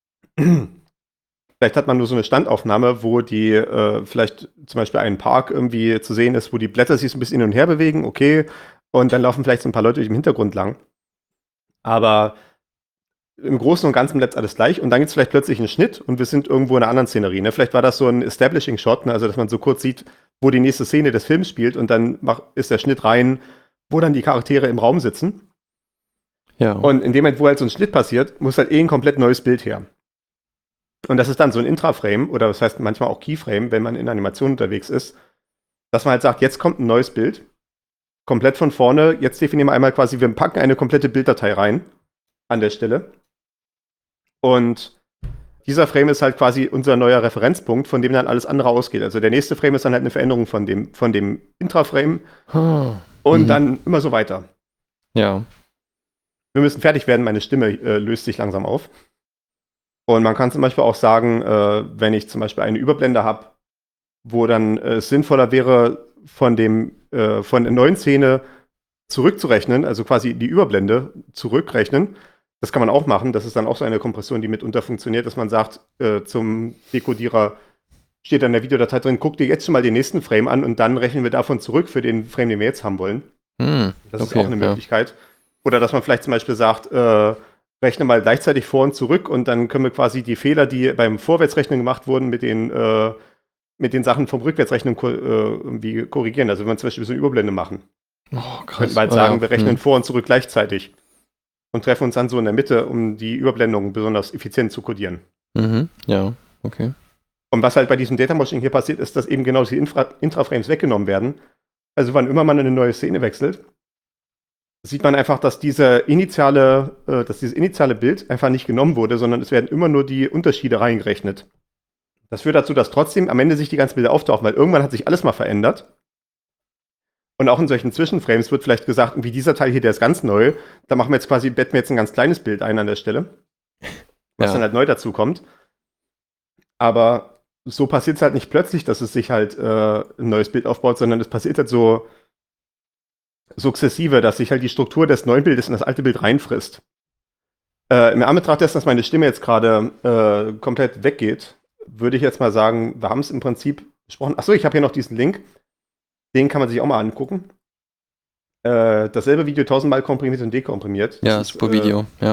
Vielleicht hat man nur so eine Standaufnahme, wo die äh, vielleicht zum Beispiel ein Park irgendwie zu sehen ist, wo die Blätter sich so ein bisschen hin und her bewegen, okay, und dann laufen vielleicht so ein paar Leute im Hintergrund lang. Aber im Großen und Ganzen bleibt alles gleich und dann gibt es vielleicht plötzlich einen Schnitt und wir sind irgendwo in einer anderen Szenerie. Ne? Vielleicht war das so ein Establishing-Shot, ne? Also dass man so kurz sieht, wo die nächste Szene des Films spielt und dann mach, ist der Schnitt rein, wo dann die Charaktere im Raum sitzen. Ja. Und in dem Moment, wo halt so ein Schnitt passiert, muss halt eh ein komplett neues Bild her. Und das ist dann so ein Intraframe oder das heißt manchmal auch Keyframe, wenn man in Animation unterwegs ist, dass man halt sagt, jetzt kommt ein neues Bild, komplett von vorne, jetzt definieren wir einmal quasi, wir packen eine komplette Bilddatei rein an der Stelle. Und dieser Frame ist halt quasi unser neuer Referenzpunkt, von dem dann alles andere ausgeht. Also der nächste Frame ist dann halt eine Veränderung von dem, von dem Intraframe Ah, und mhm. dann immer so weiter. Ja. Wir müssen fertig werden, meine Stimme äh, löst sich langsam auf. Und man kann zum Beispiel auch sagen, äh, wenn ich zum Beispiel eine Überblende habe, wo dann äh, es sinnvoller wäre, von, dem, äh, von der neuen Szene zurückzurechnen, also quasi die Überblende zurückrechnen. Das kann man auch machen. Das ist dann auch so eine Kompression, die mitunter funktioniert, dass man sagt, äh, zum Dekodierer steht dann in der Videodatei drin, guck dir jetzt schon mal den nächsten Frame an und dann rechnen wir davon zurück für den Frame, den wir jetzt haben wollen. Hm, Das okay, ist auch eine ja. Möglichkeit. Oder dass man vielleicht zum Beispiel sagt, äh, rechne mal gleichzeitig vor und zurück und dann können wir quasi die Fehler, die beim Vorwärtsrechnen gemacht wurden, mit den, äh, mit den Sachen vom Rückwärtsrechnen ko- äh, irgendwie korrigieren. Also wenn wir zum Beispiel so eine Überblende machen. Oh, krass. Könnten wir halt Ah, sagen, ja. wir rechnen Hm. vor und zurück gleichzeitig. Und treffen uns dann so in der Mitte, um die Überblendung besonders effizient zu codieren. Mhm. Ja, okay. Und was halt bei diesem Data Modeling hier passiert, ist, dass eben genau die Infra- Intraframes weggenommen werden. Also wann immer man eine neue Szene wechselt, sieht man einfach, dass diese initiale, äh, dass dieses initiale Bild einfach nicht genommen wurde, sondern es werden immer nur die Unterschiede reingerechnet. Das führt dazu, dass trotzdem am Ende sich die ganzen Bilder auftauchen, weil irgendwann hat sich alles mal verändert. Und auch in solchen Zwischenframes wird vielleicht gesagt, wie dieser Teil hier, der ist ganz neu, da machen wir jetzt quasi, betten wir jetzt ein ganz kleines Bild ein an der Stelle, was Ja. dann halt neu dazu kommt. Aber so passiert es halt nicht plötzlich, dass es sich halt äh, ein neues Bild aufbaut, sondern es passiert halt so sukzessive, dass sich halt die Struktur des neuen Bildes in das alte Bild reinfrisst. Äh, Im Anbetracht dessen, dass meine Stimme jetzt gerade äh, komplett weggeht, würde ich jetzt mal sagen, wir haben es im Prinzip besprochen. Achso, ich habe hier noch diesen Link. Den kann man sich auch mal angucken. Äh, dasselbe Video tausendmal komprimiert und dekomprimiert. Ja, Das ist, super äh, Video, ja.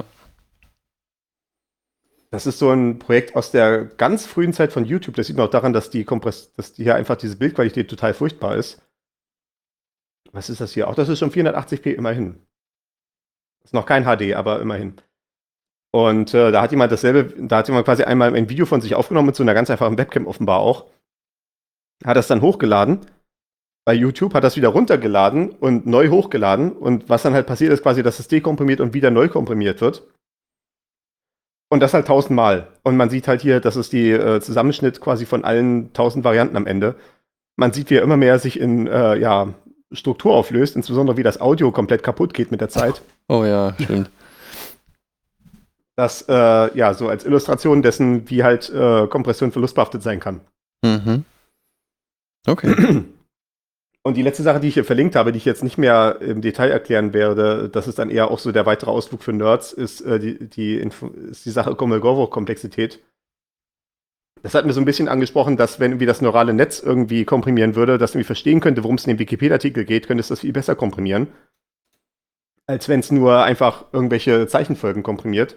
Das ist so ein Projekt aus der ganz frühen Zeit von YouTube. Das sieht man auch daran, dass die Kompress dass die hier einfach diese Bildqualität total furchtbar ist. Was ist das hier? Auch das ist schon vierhundertachtzig p immerhin. Ist noch kein H D, aber immerhin. Und äh, da hat jemand dasselbe, da hat jemand quasi einmal ein Video von sich aufgenommen mit so einer ganz einfachen Webcam offenbar auch. Hat das dann hochgeladen. Bei YouTube hat das wieder runtergeladen und neu hochgeladen. Und was dann halt passiert ist quasi, dass es dekomprimiert und wieder neu komprimiert wird. Und das halt tausendmal. Und man sieht halt hier, das ist die äh, Zusammenschnitt quasi von allen tausend Varianten am Ende. Man sieht, wie er immer mehr sich in äh, ja, Struktur auflöst, insbesondere wie das Audio komplett kaputt geht mit der Zeit. Oh ja, stimmt. Das, äh, ja, so als Illustration dessen, wie halt äh, Kompression verlustbehaftet sein kann. Mhm. Okay. Und die letzte Sache, die ich hier verlinkt habe, die ich jetzt nicht mehr im Detail erklären werde, das ist dann eher auch so der weitere Ausflug für Nerds, ist, äh, die, die, Info- ist die Sache Kolmogorov-Komplexität. Das hat mir so ein bisschen angesprochen, dass wenn irgendwie das neurale Netz irgendwie komprimieren würde, dass irgendwie verstehen könnte, worum es in dem Wikipedia-Artikel geht, könnte es das viel besser komprimieren. als wenn es nur einfach irgendwelche Zeichenfolgen komprimiert.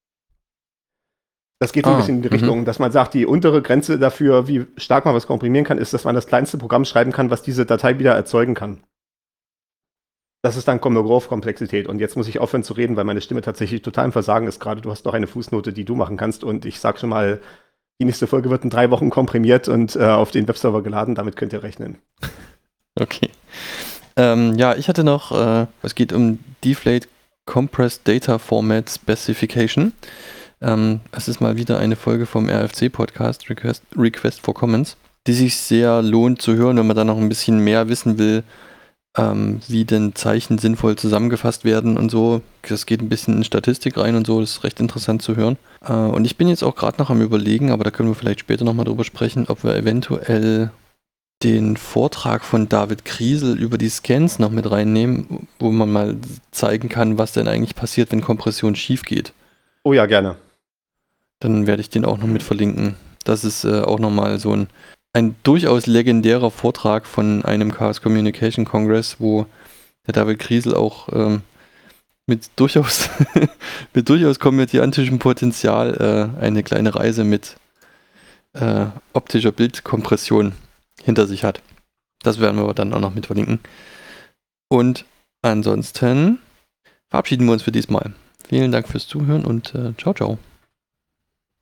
Das geht so ein Ah, bisschen in die mhm. Richtung, dass man sagt, die untere Grenze dafür, wie stark man was komprimieren kann, ist, dass man das kleinste Programm schreiben kann, was diese Datei wieder erzeugen kann. Das ist dann Kolmogorov-Komplexität. Und jetzt muss ich aufhören zu reden, weil meine Stimme tatsächlich total im Versagen ist gerade. Du hast noch eine Fußnote, die du machen kannst. Und ich sag schon mal, die nächste Folge wird in drei Wochen komprimiert und äh, auf den Webserver geladen. Damit könnt ihr rechnen. Okay. Ähm, ja, ich hatte noch, äh, es geht um Deflate Compressed Data Format Specification. Ähm, es ist mal wieder eine Folge vom R F C-Podcast, Request, Request for Comments, die sich sehr lohnt zu hören, wenn man da noch ein bisschen mehr wissen will, ähm, wie denn Zeichen sinnvoll zusammengefasst werden und so. Das geht ein bisschen in Statistik rein und so, das ist recht interessant zu hören. Äh, und ich bin jetzt auch gerade noch am Überlegen, aber da können wir vielleicht später nochmal drüber sprechen, ob wir eventuell den Vortrag von David Kriesel über die Scans noch mit reinnehmen, wo man mal zeigen kann, was denn eigentlich passiert, wenn Kompression schief geht. Oh ja, gerne. Dann werde ich den auch noch mit verlinken. Das ist äh, auch nochmal so ein, ein durchaus legendärer Vortrag von einem Chaos Communication Congress, wo der David Kriesel auch ähm, mit durchaus mit durchaus komödiantischem Potenzial äh, eine kleine Reise mit äh, optischer Bildkompression hinter sich hat. Das werden wir dann auch noch mit verlinken. Und ansonsten verabschieden wir uns für diesmal. Vielen Dank fürs Zuhören und äh, ciao, ciao.